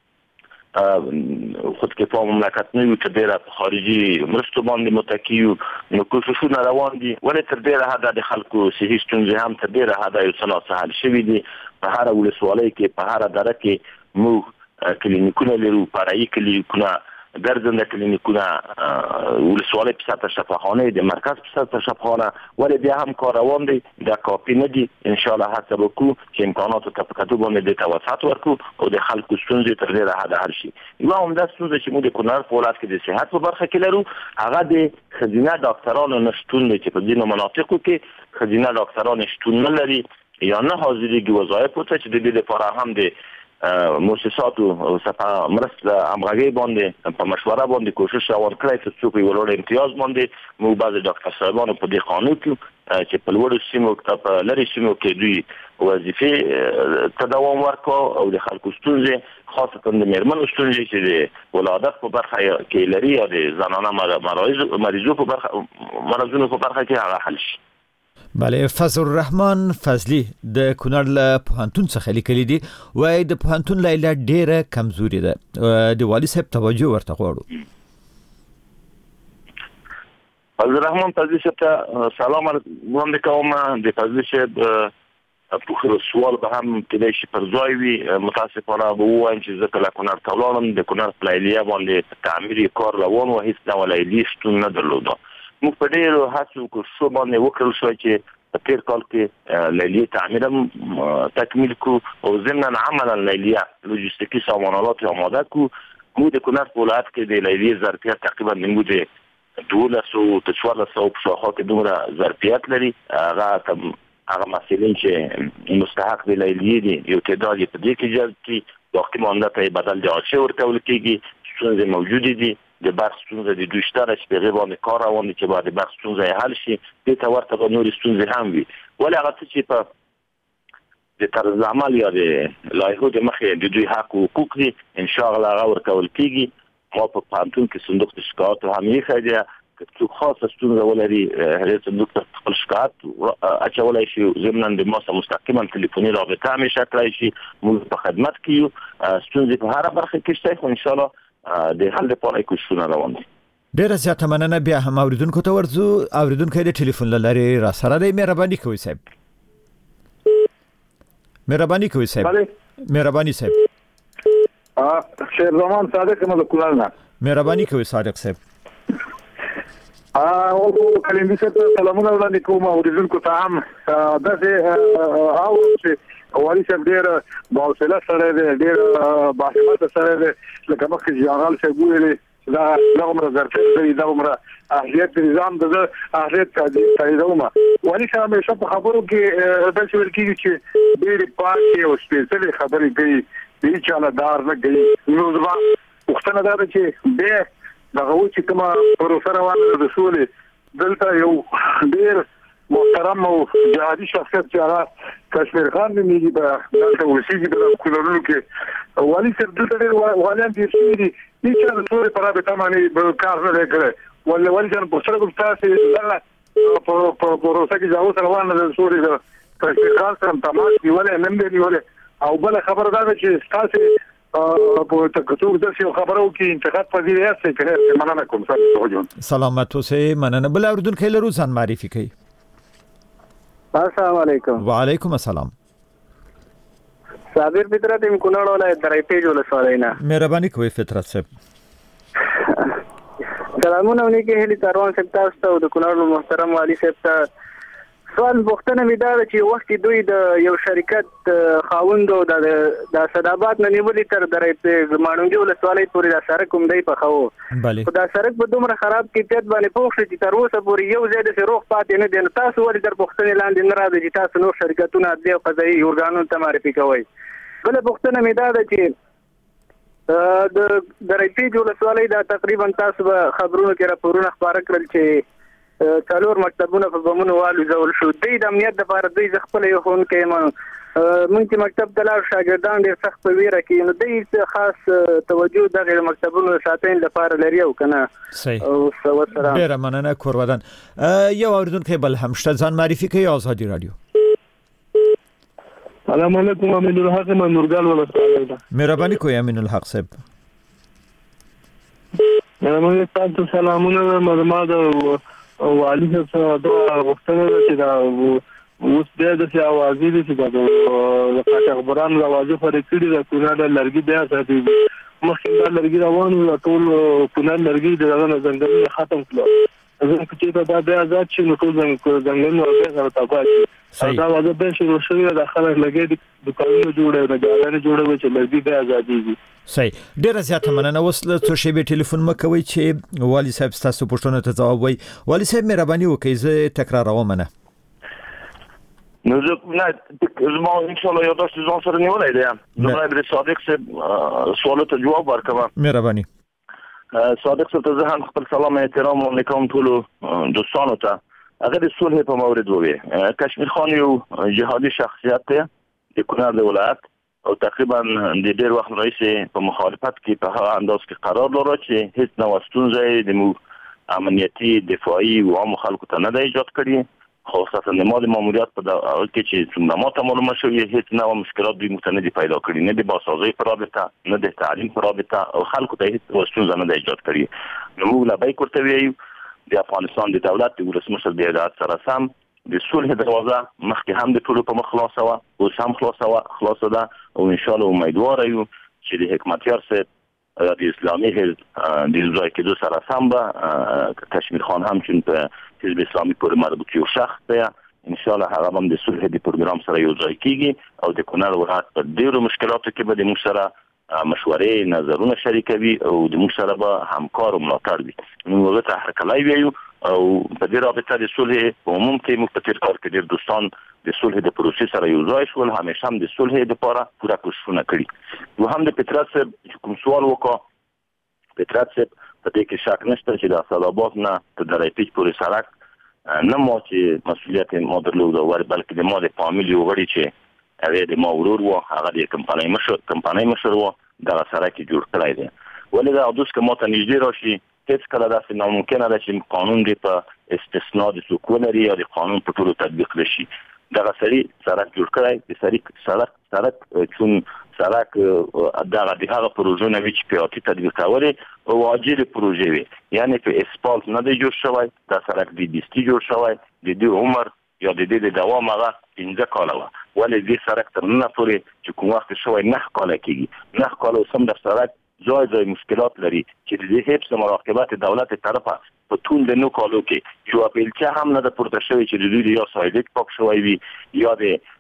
Speaker 5: خودکفا مملکت نه یو، چې ډیره خارجي مرستو باندې متکی یو، نو کوششونه روان دي. ولې تر ډیره حده د خلکو صحي ستونزې هم تر ډیره حده یو څه ناڅه حل شوي دي. په هر ولسوالۍ کې، په هر دره کې موږ کلینیکونه لرو، فرعي کلینیکونه، ګرځنده کلینیکونه، ولسوالۍ په سطح شفاخانه، د مرکز په سطح شفاخانه. ولې بیا هم کار روان دی، دا کافي نه دي. ان شاء الله هڅه وکړو چې امکاناتو ته په کتو باندې د توسط ورکړو او د خلکو ستونزې تر ډیره حده حل شي. یو همدا ستونزه چې موږ د کونړ په ولایت کې د صحت په برخه کې لرو، هغه د ښځینه ډاکټرانو نشتون دی چې په ځینو مناطقو کې ښځینه ډاکټران شتون نه لري یا نه حاضرېږي وظایفو ته، چې د دې لپاره هم د مؤسساتو څخه مرسته همغږي باندې په مشوره باندې کوشش روان کړی چې څوک یو لوړ امتیاز باندې موږ بعضې ډاکټر صاحبانو په دې قانون کې چې په لوړو سیمو په لرې سیمو کې دوی وظیفې ته دوام ورکړو او د خلکو ستونزې خاصتا د میرمنو ستونزې چې د ولادت په برخه کې لري یا د زنانه مریضو په برخه مرضونو په برخه کې هغه حل شي.
Speaker 1: بله، فضل الرحمن فضلی د کونړ له پوهنتون څخه لیکلي دي، وایي د پوهنتون لیله ډیره کمزوري ده، د والي صاحب توجه ورته غواړو.
Speaker 5: فضل الرحمن فضلی صاحب ته سلام وړاندې کوم. د فضلی صاحب په سوال به هم کېدای شي پر ځای وي. متاسفانه به ووایم چې زه کله کونړ ته ولاړم، د کونړ په لیلیه باندې په تعمیر یې کار روان و، هېڅ ډول لیلې شتون نه درلوده. موږ په ډېرو هڅو کوششو باندې وکړل شوی چې په تېر کال کې لیلیې تعمیر هم تکمیل کړو او ضمناً عملاً لیلیه لوجستیکي سامانالات آماده کړو. موږ د کونړ په ولایت کې د لیلیې ظرفیت تقریبا موږ د دولسو تر څوارلس سوو په شاوخوا کې دومره ظرفیت لري. هغه هغه محصلین چې مستحق د لیلیې دي یو تعداد یې په دې کې جذب کړي، باقي مانده ته یې بدل د عاشه ورکول کېږي. ستونزې موجودې دي، د برق ستونزه د دوی شته چې په هغې باندې کار روان دی چې باید د برق ستونزه یې حل شي. دې ته ورته نورې ستونزې هم وي، ولې هغه څه چې په د طرز عمل یا د لایحو د مخې د دوی حق و حقوق دي ان شاء الله هغه ورکول کېږي. ما په پوهنتون کې صندوق د شکایاتو هم ایښی دی، که څوک خاصه ستونزه ولري هغې صندوق ته خپل شکایت اچولی شي. ضمناً د ما سره مستقیما تلیفوني رابطه همیشه کړی شي. موږ په خدمت کې یو. ستونزې په هره برخه کې شته، خو انشاءالله د حل لپاره کوششونه روان دي.
Speaker 1: ډیره زیاته مننه. بیا هم اوریدونکو ته ورځو. اوریدونکو د ټلیفون له لارې را سره دی. مهرباني کوئ صاحب. مهرباني کوئ صاحب. مهرباني صاحب.
Speaker 9: شیر زمان صادق ما کونړ نه.
Speaker 1: مهرباني کوئ صادق صاحب.
Speaker 9: ا او کلمې ته سلامونه وړاندې کوم اوریدونکو ته هم. داسې او چې والي صاحب ډېر باوصله سره دی، ډېر باحثه سره دی. لکه مخکې جنرال صاحب ویلي دا دغومره ظرفیت لري، دغومره اهلیت نظام د اهلیت تاییدومه. والي صاحب همیشه په خبرو کې داسې ویل کېږي چې ډېر پاکي او سپېڅلې خبرې کوي دې چاله دار نه کوي نو زما وختونه دا چې به دغه و چې کومه پروسه روانه ده سولې دلته یو ډېر محترم او جهادي شخصیت چې هغه کشمیر خان نومېږي په دلته اوسېږي په کونړونو کې والي صاحب دلته ډېر والیان تېر شوي دي هېچا د سولې په رابطه باندې کار نه دی کړی ولې والي جان پوښتنه کوم تاسې دغه په پروسه کې چې اوس روانه ده سولې د کشمیر خان سره تماس نیولی نه دی نیولی او بله خبره دا ده چې ستاسې په تکتوب داسې خبره وکړي انتقاد پذیر یاستئ که نه مننه کوم سر
Speaker 1: سلامت اوسئ مننه بل اورېدونکی لرو ځان معرفي کوي
Speaker 10: السلام علیکم
Speaker 1: وعلیکم السلام
Speaker 10: صابر فطرت ام کونړ ولایت درې پیج ولسوالۍ نه
Speaker 1: مهرباني کوئ فطرت صاحب
Speaker 10: سلامونه ونیکي هلي کاروان صاحب تاسو ته او د کونړ محترم والي صاحب ته سوال پوښتنه مې دا ده چې وخت دوی د یو شرکت خاوند او د د صدابات نه نیولې تر درې پیج ماڼوګي ولسوالۍ پورې دا سړک کوم دی پخو
Speaker 1: بله
Speaker 10: دا سړک په دومره خراب کیفیت باندې پوښ شي چې تر اوسه پورې یو ځای د روغ پاتې نه دی تاسو ولې در پوښتنې لاندې نه راځي چې تاسو نور شرکتونه عدلي او قضایي ارګانونو ته معرفي کوئ بله پوښتنه مې دا ده چې د درې پیج ولسوالۍ دا تقریبا تاسو به خبرونو کې راپورونه خپاره کړل چې څلور مکتبونه په بمونو والوځول شو دوی د امنیت دپاره دوی زه خپله یو ښوونکی یم مونږ چې مکتب ته لاړو شاګردان ډېر سخت په ویره کې نو دوی خاص توجه دغې مکتبونو د ساتنې لپاره لري او که نه
Speaker 1: صحیح ډېره مننه کورودن یو اورېدونکی بل هم شته ځان معرفي کوي ازادي راډیو
Speaker 11: سلام علیکم امین الحق من نورګل ولسوالۍ ده
Speaker 1: مهرباني کوئ امین الحق صاحب
Speaker 11: مهرباني تاسو سلامونه ما د والي صاحب دا غوښتنه ده چې دا اوس بیا داسې اوازې دي چې د قاچاقبرانو اوازې خورې کړي د کونړ لرګي بیا ساتي مخکې دا لرګي روان وو ټول کونړ لرګي د دغه نه ځنګلونه ختم کړل ځکه چې دا بیا ازاد شي نو ټول ځنګلونه بیا سره تباه شي دا اوازه بیا شروع شوې ده خلک لګیا دي دوکانونه جوړوي نجارانې جوړوي چې لرګي بیا ازادېږي
Speaker 1: صحیح ډیره زیاته مننه اوس له څو شیبې ټلیفون مه کوئ چې والي صاحب ستاسو پوښتنو ته ځواب وایي والي صاحب مهرباني وکړئ زه تکراروم نه
Speaker 5: نو زه نه زما انشاءالله یادداشت ځان سره نیولی دی لومړی به د صادق صاحب سوالو ته جواب ورکوم
Speaker 1: مهرباني
Speaker 5: صادق صاحب ته زه هم خپل سلام احترام وړاندې کوم ټولو دوستانو ته هغه د صلح په مورد وویل کشمیر خان یو جهادي شخصیت دی د کونړ د ولایت او تقریبا د ډېر وخت راهیسې په مخالفت کې په هغه انداز کې قرار لري چې هیڅ نوع ستونزه د امنیتي دفاعي و عامو خلکو ته نه دی ایجاد کړي خاصتا د ما د ماموریت په دغه کې چې څومره ماته معلومه شوې هیڅ نوع مشکلات دوی موږ ته نه دي پیدا کړي نه د بازسازۍ په رابطه نه د تعلیم په رابطه او خلکو ته هیڅ ستونزه نه دی ایجاد کړي نو موږ لبیک ورته وایو د افغانستان د دولت د ولسمشر د هدایت سره سم د صلح دروازه مخکې هم د ټولو په مخ خلاصه وه اوس هم خلاصه خلاصه ده او انشاءالله امیدواره یو چې د حکمتیار صاحب د اسلامي حزب د ځای کېدو سره سم به کشمیر خان هم چون په حزب اسلامي پورې مربوط یو شخص دی انشاءالله هغه هم د صلح د پروګرام سره یو ځای کېږي او د کونړ ولایت په ډېرو مشکلاتو کې به د موږ سره مشورې نظرونه شریکوي او د موږ سره به همکار او ملاتړ وي موږ هغه ته هرکلی وایو او په دې رابطه د صلح په عموم کې موږ په تېر کال کې ډېر دوستان د صلح د پروسې سره یو ځای شول همیشه هم د صلح دپاره پوره کوششونه کړي دوهم د پطرت صاحب چې کوم سوال وکړه پطرت صاحب په دې کې شک نشته چې د اسداباد نه تر درې پیج پورې سړک نه ما چې مسؤلیت ما درلوده بلکې د ما د فامیل یو غړي چې هغه د ما ورور و هغه د کمپنۍ مشر کمپنۍ مشر و دغه سړک جوړ کړی دی ولې دا حدوث که ما ته نږدې راشي هیڅ کله داسې ناممکنه ده چې قانون دې په استثنا د څوک ولري یا د قانون په ټولو تطبیق نشي دغه سړي سړک جوړ کړی د سړي سړک سړک چون سړک دغه د هغه پروژو نه وي چې په عادي تطبیق کولې او عاجل پروژې وي یعنې په اسفالت نه دی جوړ شوی دا سړک د بیستي جوړ شوی د دې عمر یا د دې د دوام هغه پنځه کاله وه ولې دې سړک تر ننه پورې چې کوم وخت شوی نهه کاله کېږي نهه کاله اوس هم د سړک ځای ځای مشکلات لري چې د دې حفظ مراقبت دولت طرفه په ټول د نو کالو کې یوه بیلچه هم نه ده پورته شوې چې د دوی یا سایډک پاک شوی وي یا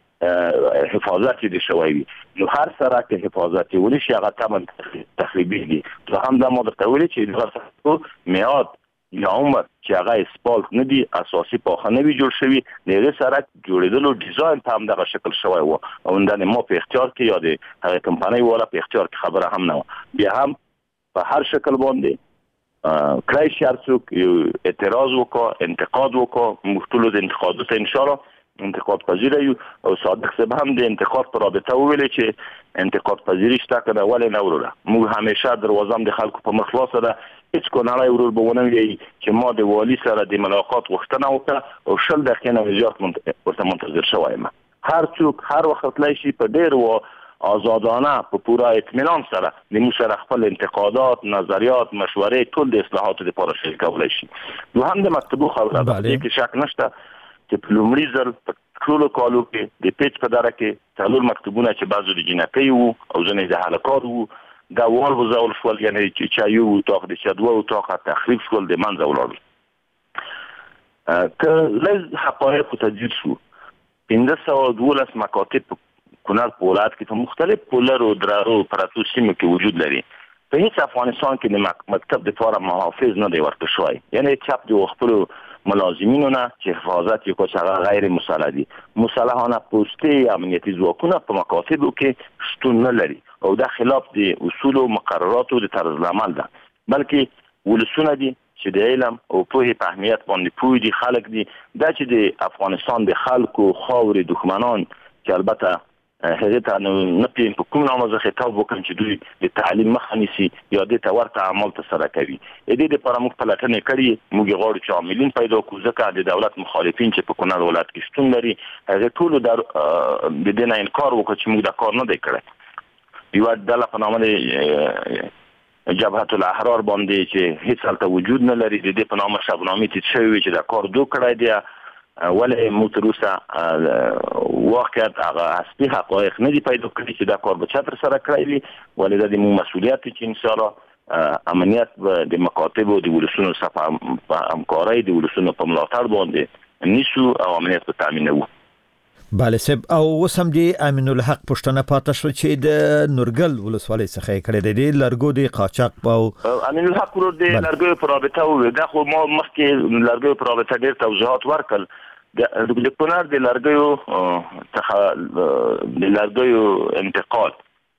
Speaker 5: د حفاظت دې شوی وي نو هر سړک د حفاظت ونشي هغه تمن تخریبېږي نو هم دا ما درته ویلي چې د میعاد یا عمر چې هغه اسپالت نه دي اساسي پاخه نه وي جوړ شوی دغه سړک جوړېدلو ډیزاین په هم دغه شکل شوی و او د ما په اختیار کې یا د هغه کمپنۍ والا په اختیار کې خبره هم نه و بیا هم په هر شکل باندې کړای شي څوک اعتراض وکړي انتقاد وکړي مختلف انتقادات ان شاء الله انتقاد پذیر یو او صادق صاحب هم د انتقاد پر رابطه ویل چې انتقاد پذیری شته کنه ولې نه وروره موږ همیشه دروازه د خلکو په مخ خلاصه ده هیڅ کو نه ورور بونه وی چې ما د والی سره د ملاقات غوښتنه وکړه او شل دقیقې نه زیات ورته منتظر شوایم هر څوک هر وخت لای شي په ډیر و آزادانه په پوره اطمینان سره د مشر خپل انتقادات نظریات مشورې ټول د اصلاحاتو لپاره شریک کولای شي نو هم د مکتبو خبره ده چې شک نشته چې په لومړي ځل په ټولو کالو کې د پیچ په دره کې څلور مکتبونه چې بعضو د جنکۍ وو او ځینې د هلکار وو دا وال وزول شول یعنی چې چا یو اتاق د شدوه اتاق تخریب شول د منځه ولاړل که لږ حقایقو ته ځیر شو پنځه سوه دولس مکاتب په کونړ په ولایت کې په مختلف پولرو درارو پراتو سیمو کې وجود لري په هیڅ افغانستان کې د مکتب دپاره محافظ نه دی ورکړل شوی یعنی چپ د خپلو ملازمینو نه چې حفاظت یو کوڅه غیر مسلح دي مسلحانه پوستې امنیتي ځواکونه په مکاتبو کې شتون نه لري او دا خلاف د اصول او مقرراتو د طرز عمل ده بلکې ولسونه دي چې د علم او په اهمیت باندې پوه دي خلک دي دا چې د افغانستان د خلکو خاورې دښمنان چې البته هغه ته نه پین په کوم نامه زه خطاب وکم چې دوی د تعلیم مخه نیسي یا د تورته عمل تر کوي د دې لپاره موږ پلاتنه کړی موږ غواړو چې عاملین پیدا کړو ځکه د دولت مخالفین چې په کونړ ولایت کې شتون لري هغه ټول در د دې نه انکار وکړي چې موږ دا کار نه دی کړی یو ډله په نامه د جبهت الاحرار باندې چې هیڅ حالت وجود نه لري د دې په نامه شبنامې چې شوی چې دا کار دوه کړی دی ولې موتروسه واقعیت هغه اصلي حقایق نه دي پیدا کړی چې دا کار به چتر سره کړی وي ولې د مو مسؤلیت چې ان شاء الله امنیت د مکاتب او د ولسونو صفه همکارۍ د ولسونو په ملاتړ باندې نیسو او امنیت په تامین وو
Speaker 1: بله سب او وسم دی امین الحق پښتنه پاتې شو چې د نورګل ولسوالۍ څخه کړی دی لرګو دی قاچاق او
Speaker 5: امین الحق ورو دی لرګو پر رابطه و دا خو ما مخکې لرګو پر رابطه ډیر توضیحات ورکړل د کونړ د لرګو څخه د لرګو انتقال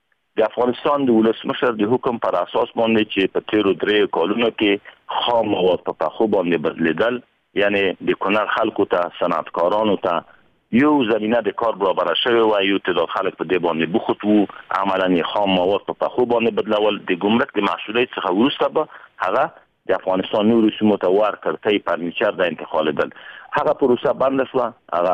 Speaker 5: د افغانستان د ولسمشر د حکم پر اساس باندې چې په تیرو درې کالونو کې خام مواد په پخو باندې بدلیدل یعنی د کونړ خلکو ته صنعتکارانو ته یو زمینه د کار برابر شوی و یو تعداد خلک په دې باندې بوخت وو عملاً خام مواد په پخو باندې بدلول د ګمرک د محصولات څخه وروسته به هغه د افغانستان نورو سیمو ته ورکړتي فرنیچر د انتقالېدل هغه پروسه بند شو هغه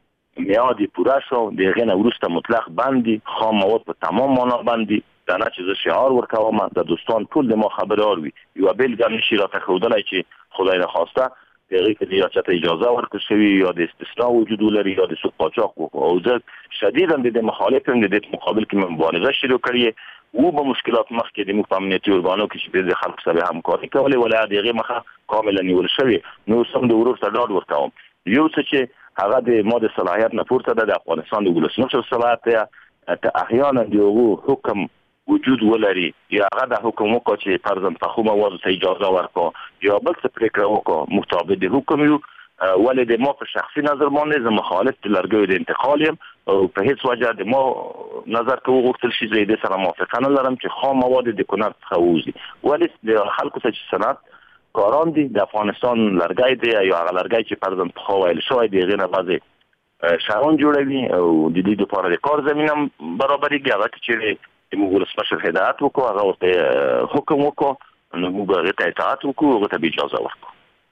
Speaker 5: میادی پوره شو دغه نه وروسته مطلق بندي خام مواد په تمام معنا بندي دا نه چې شعار ورکوم د دوستان ټول د ما خبردار وي یو بل ګم شي را تخودلای چې خدای نه خواسته دغه کې یا چاته اجازه ورکړي شوی یا د استثناء وجود لري یا د سود قاچاق او ځکه شدیداً د مخالفین د مقابل کې مبارزه شروع کړي او به مشکلات مخکې د مقامنیتي ارګانو کې چې د خلکو سره همکاري کولای ولای دغه مخه کاملا نیول شوی نو سم د ورور سره ډاډ ورکوم یو څه چې هغه د ماده صلاحیت نه پورته ده د افغانستان د ولسمشر صلاحیت ته احیانا دیغه حکم وجود ولري یا هغه د حکم وکړي چې فرضاً په خو مواد ته اجازه ورکړي یا بل څه پریکړه وکړي مطابق د حکم یو ولې د ما په شخصي نظر باندې زه مخالف د لرګیو د انتقال یم او په هیڅ وجه د ما نظر کوم غوښتل شي زه د سره موافقه نه لرم چې خام مواد د کونړ څخه وځي ولې د خلکو ته چې صنعت کاران دي د افغانستان لرګی دی یا هغه لرګی چې فرضاً په خو ویل شوی دی غیر بعضی شارون جوړوي او د دې لپاره د کار زمينه برابرېږي هغه چې د ولسمشر هدایت وکړو هغه ورته حکم وکړو نو موږ هغه ته اطاعت وکړو هغه ته اجازه ورکړو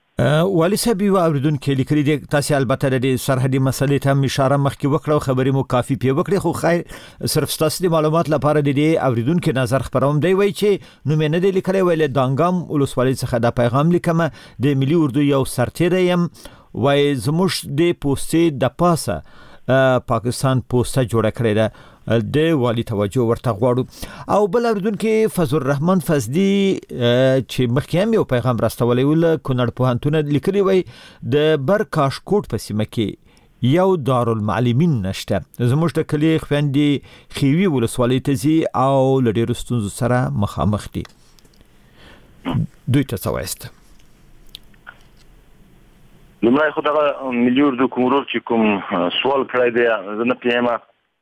Speaker 1: والی صاحب یو اوریدونکو لیکلي دي تاسو البته د سرحدي مسلې ته اشاره مخکې وکړو خبرې مو کافي پی وکړي خو خیر صرف تاسو د معلومات لپاره د دې اوریدونکو نظر خبروم دی وای چې نو مې نه دی لیکلي ویل دانګام ولسوالۍ څخه د پیغام لیکم د ملي اردو یو سرتیری يم وای زموږ د پوسټې د پاسه پاکستان پوسټه جوړه کړې ده د والی توجه ورته غواړو او بل اوریدونکو فضل الرحمن فضلی چې مخکې یو پیغام راستولې ول کونړ پوهنتون لیکلي وای د بر کاشکوټ په سیمه کې یو دارالمعلمین نشته زموږ د کلی خويندې خيوي ولسوالۍ ته زی او لډیر ستونزو سره مخامخ دي دوی ته څه وایست
Speaker 5: لمړی خو دغه ملي اردو کومرور چې کوم سوال کړی دی زه نه پیما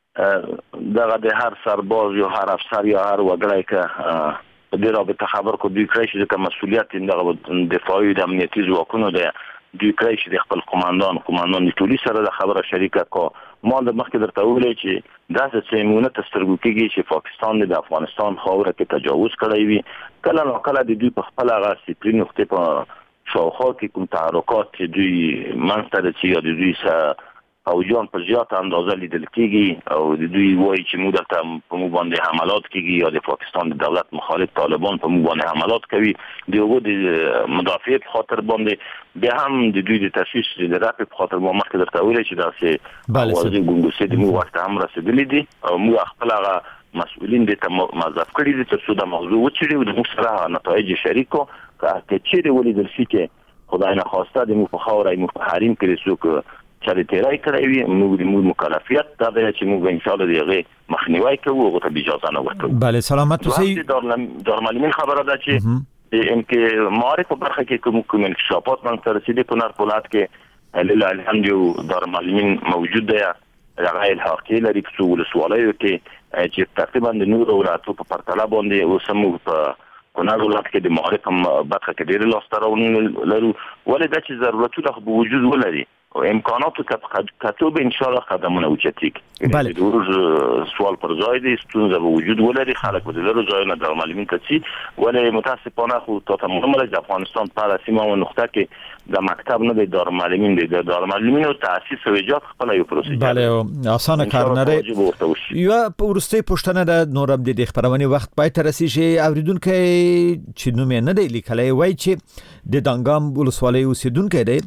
Speaker 5: دغه د هر سرباز یا هر افسر یا هر وګړی که په دې رابطه خبر کو دوی کړی چې دغه مسؤلیت دغه دفاعي د امنیتي ځواکونو دی دوی کړی چې د خپل قوماندان قوماندان د ټولي سره د خبره شریکه کو ما د مخکې درته ویلې چې داسې څه مونږ ته سترګو کېږي چې پاکستان د افغانستان خاوره کې تجاوز کړی وي کله نو کله د دوی په خپل هغه سپري نقطې په شاوخوا کې کوم تحرکات چې دوی منځته رسي یا د دوی سره فوجیان په زیاته اندازه لیدل کېږي او د دوی وایي چې موږ دلته په موږ باندې حملات کېږي یا د پاکستان د دولت مخالف طالبان په موږ باندې حملات کوي د هغو د مدافع په خاطر باندې بیا هم د دوی د تشویش د رفع په خاطر ما مخکې درته ویلې چې داسې اوازې ګونګوسې د موږ ورته هم رسېدلي دي او موږ خپل هغه مسؤلین دې ته موظف کړي دي تر څو دا موضوع وڅېړي او د موږ سره نتایج شریک کړو که چیرې ولیدل شي چې خدای نخواسته د موږ په خاوره موږ په حریم کې څوک چاري تیرای کړی وي موږ د موږ مکلفیت دا دی چې موږ ان شاء الله دغه مخنیوي کوو او ته اجازه نه ورکوو.
Speaker 1: بله سلامت اوسئ.
Speaker 5: دارالمعلمین خبره ده چې ان کې معارف په برخه کې کوم کوم انکشافات من سره رسیدي په نار پولاد کې لله الحمد یو دارالمعلمین موجود دی هغه الحاقي لري په ولسوالیو کې چې تقریبا د نور ولایتو په پرتله باندې اوسمو په کونړ ولایت کې د معارف برخه کې ډېر لاسته راوړنې لرو ولې دا چې ضرورتونه به وجود ولري او امکاناتو کتوب ان شاء الله قدمونه اوچتیک.
Speaker 1: بله.
Speaker 5: د روز سوال پر ځای دی ستونزه به وجود ولري خلک به د روز ځایونه د معلومین کسي ولې متاسفانه خو تا تمام د افغانستان په سیمه او نقطه کې د مکتب نه د دارالمعلمین د دارالمعلمین او تاسیس او ایجاد خپل یو پروسه.
Speaker 1: بله اسانه کار نه دی. یو ورسته پښتنه د نورم د خبرونه وخت پای تر رسیږي اوریدونکو چې نوم نه دی لیکلای وای چې د دانګام ولسوالۍ اوسیدونکو دی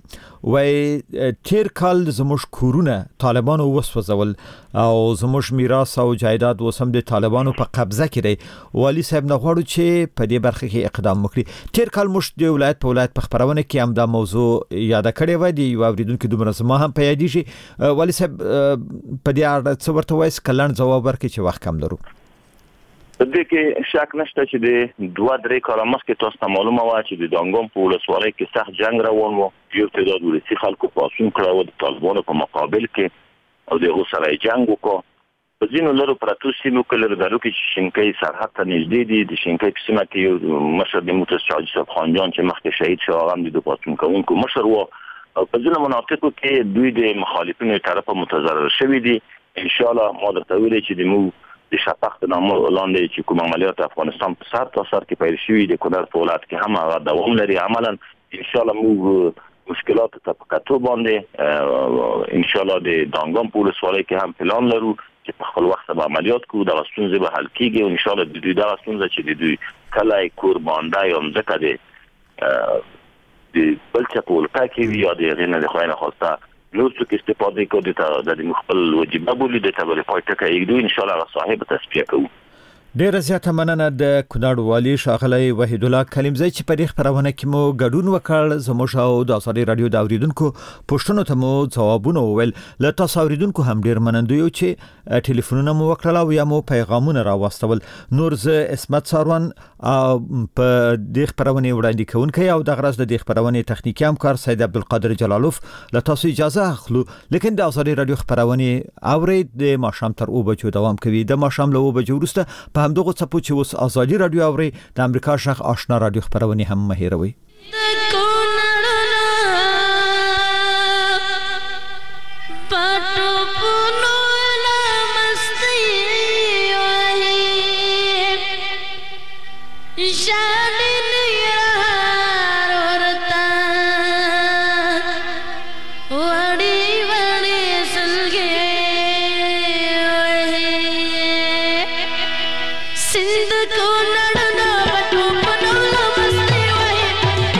Speaker 1: وای تیر کال زموږ کورونه طالبانو وسوځول او زموږ میراث او جایداد وسم د طالبانو په قبضه کې دی والی صاحب نه غواړو چې په دې برخه کې اقدام وکړي. تیر کال موږ د ولایت په ولایت په خبرونه کې هم دا موضوع یاد کړی و دی یو اوریدونکو دومره زما هم په یاد شي والی صاحب په دې اړه څه ورته وایي کلن جواب ورکړي چې وخت کم لرو.
Speaker 5: دې کې شک نشته چې د دوه درې کاله مخکې تاسو ته معلومه و چې د دانګام په ولسوالۍ کې سخت جنگ روان و یو تعداد ولسی خلکو پاسون کړو د طالبانو په مقابل کې او د سره جنگ وکړ په ځینو لرو پراتو سیمو کې لري درو کې شینکۍ سرحد ته نږدې دي د شینکۍ په سیمه کې مشر د موټر شاجي صاحب خانجان چې مخکې شهید شو هغه د پاسون کوونکو مشر و او په ځینو مناطقو کې دوی د مخالفینو طرفه متضرر شوي دي. ان شاء الله ما درته ویلې چې د مو د شفاق د نامو لاندې چې کوم عملیات افغانستان په سر تا سر کې پیل شوي د کونړ په ولایت کې هم هغه دوام لري عملاً ان شاء الله موږ مشکلات ته په کتو باندې ان شاء الله د دانګام په ولسوالۍ کې هم پلان لرو چې په خپل وخت به عملیات کوو د ستونزې به حل کیږي او ان شاء الله د دوی د ستونزې چې د دوی کله قربانده یم ځکه د د بل څه په ولکه کې یا د غینه د خوینه خواسته نو څه استفاده کوي د مخبل واجبہ بولی د تبل پایټه کې یو ان شاء الله صاحب تصفیه کوو.
Speaker 1: ډیره زیاته مننه د کونړ والی ښاغلی وحید الله کلیمزی چې په دې خبرونه کې مو ګډون وکړ زموږ او د ازادي رادیو د اوریدونکو پوښتنو ته مو ځوابونه وویل. له تاسو اوریدونکو هم ډیر مننه یو چې ټلیفونونه مو وکړل او یا مو پیغامونه راوستل. نور زه اسمت ساروان په دې خبرونه وړاندې کوونکی او د غرض د دې خبرونه تخنیکی همکار سید عبدالقادر جلالوف له تاسو اجازه اخلو لیکن د ازادي رادیو خبرونه اورید د ماښام تر او بجو دوام کوي. د ماښام له او بجو وروسته همدغه څپو چې اوس ازادي رادیو اوري د امریکا شخ آشنا رادیو خبرونه هم مهیروي.
Speaker 12: सिंध को नड़ना बटू पनोला मस्ती वही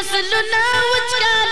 Speaker 12: فصلونه وچکا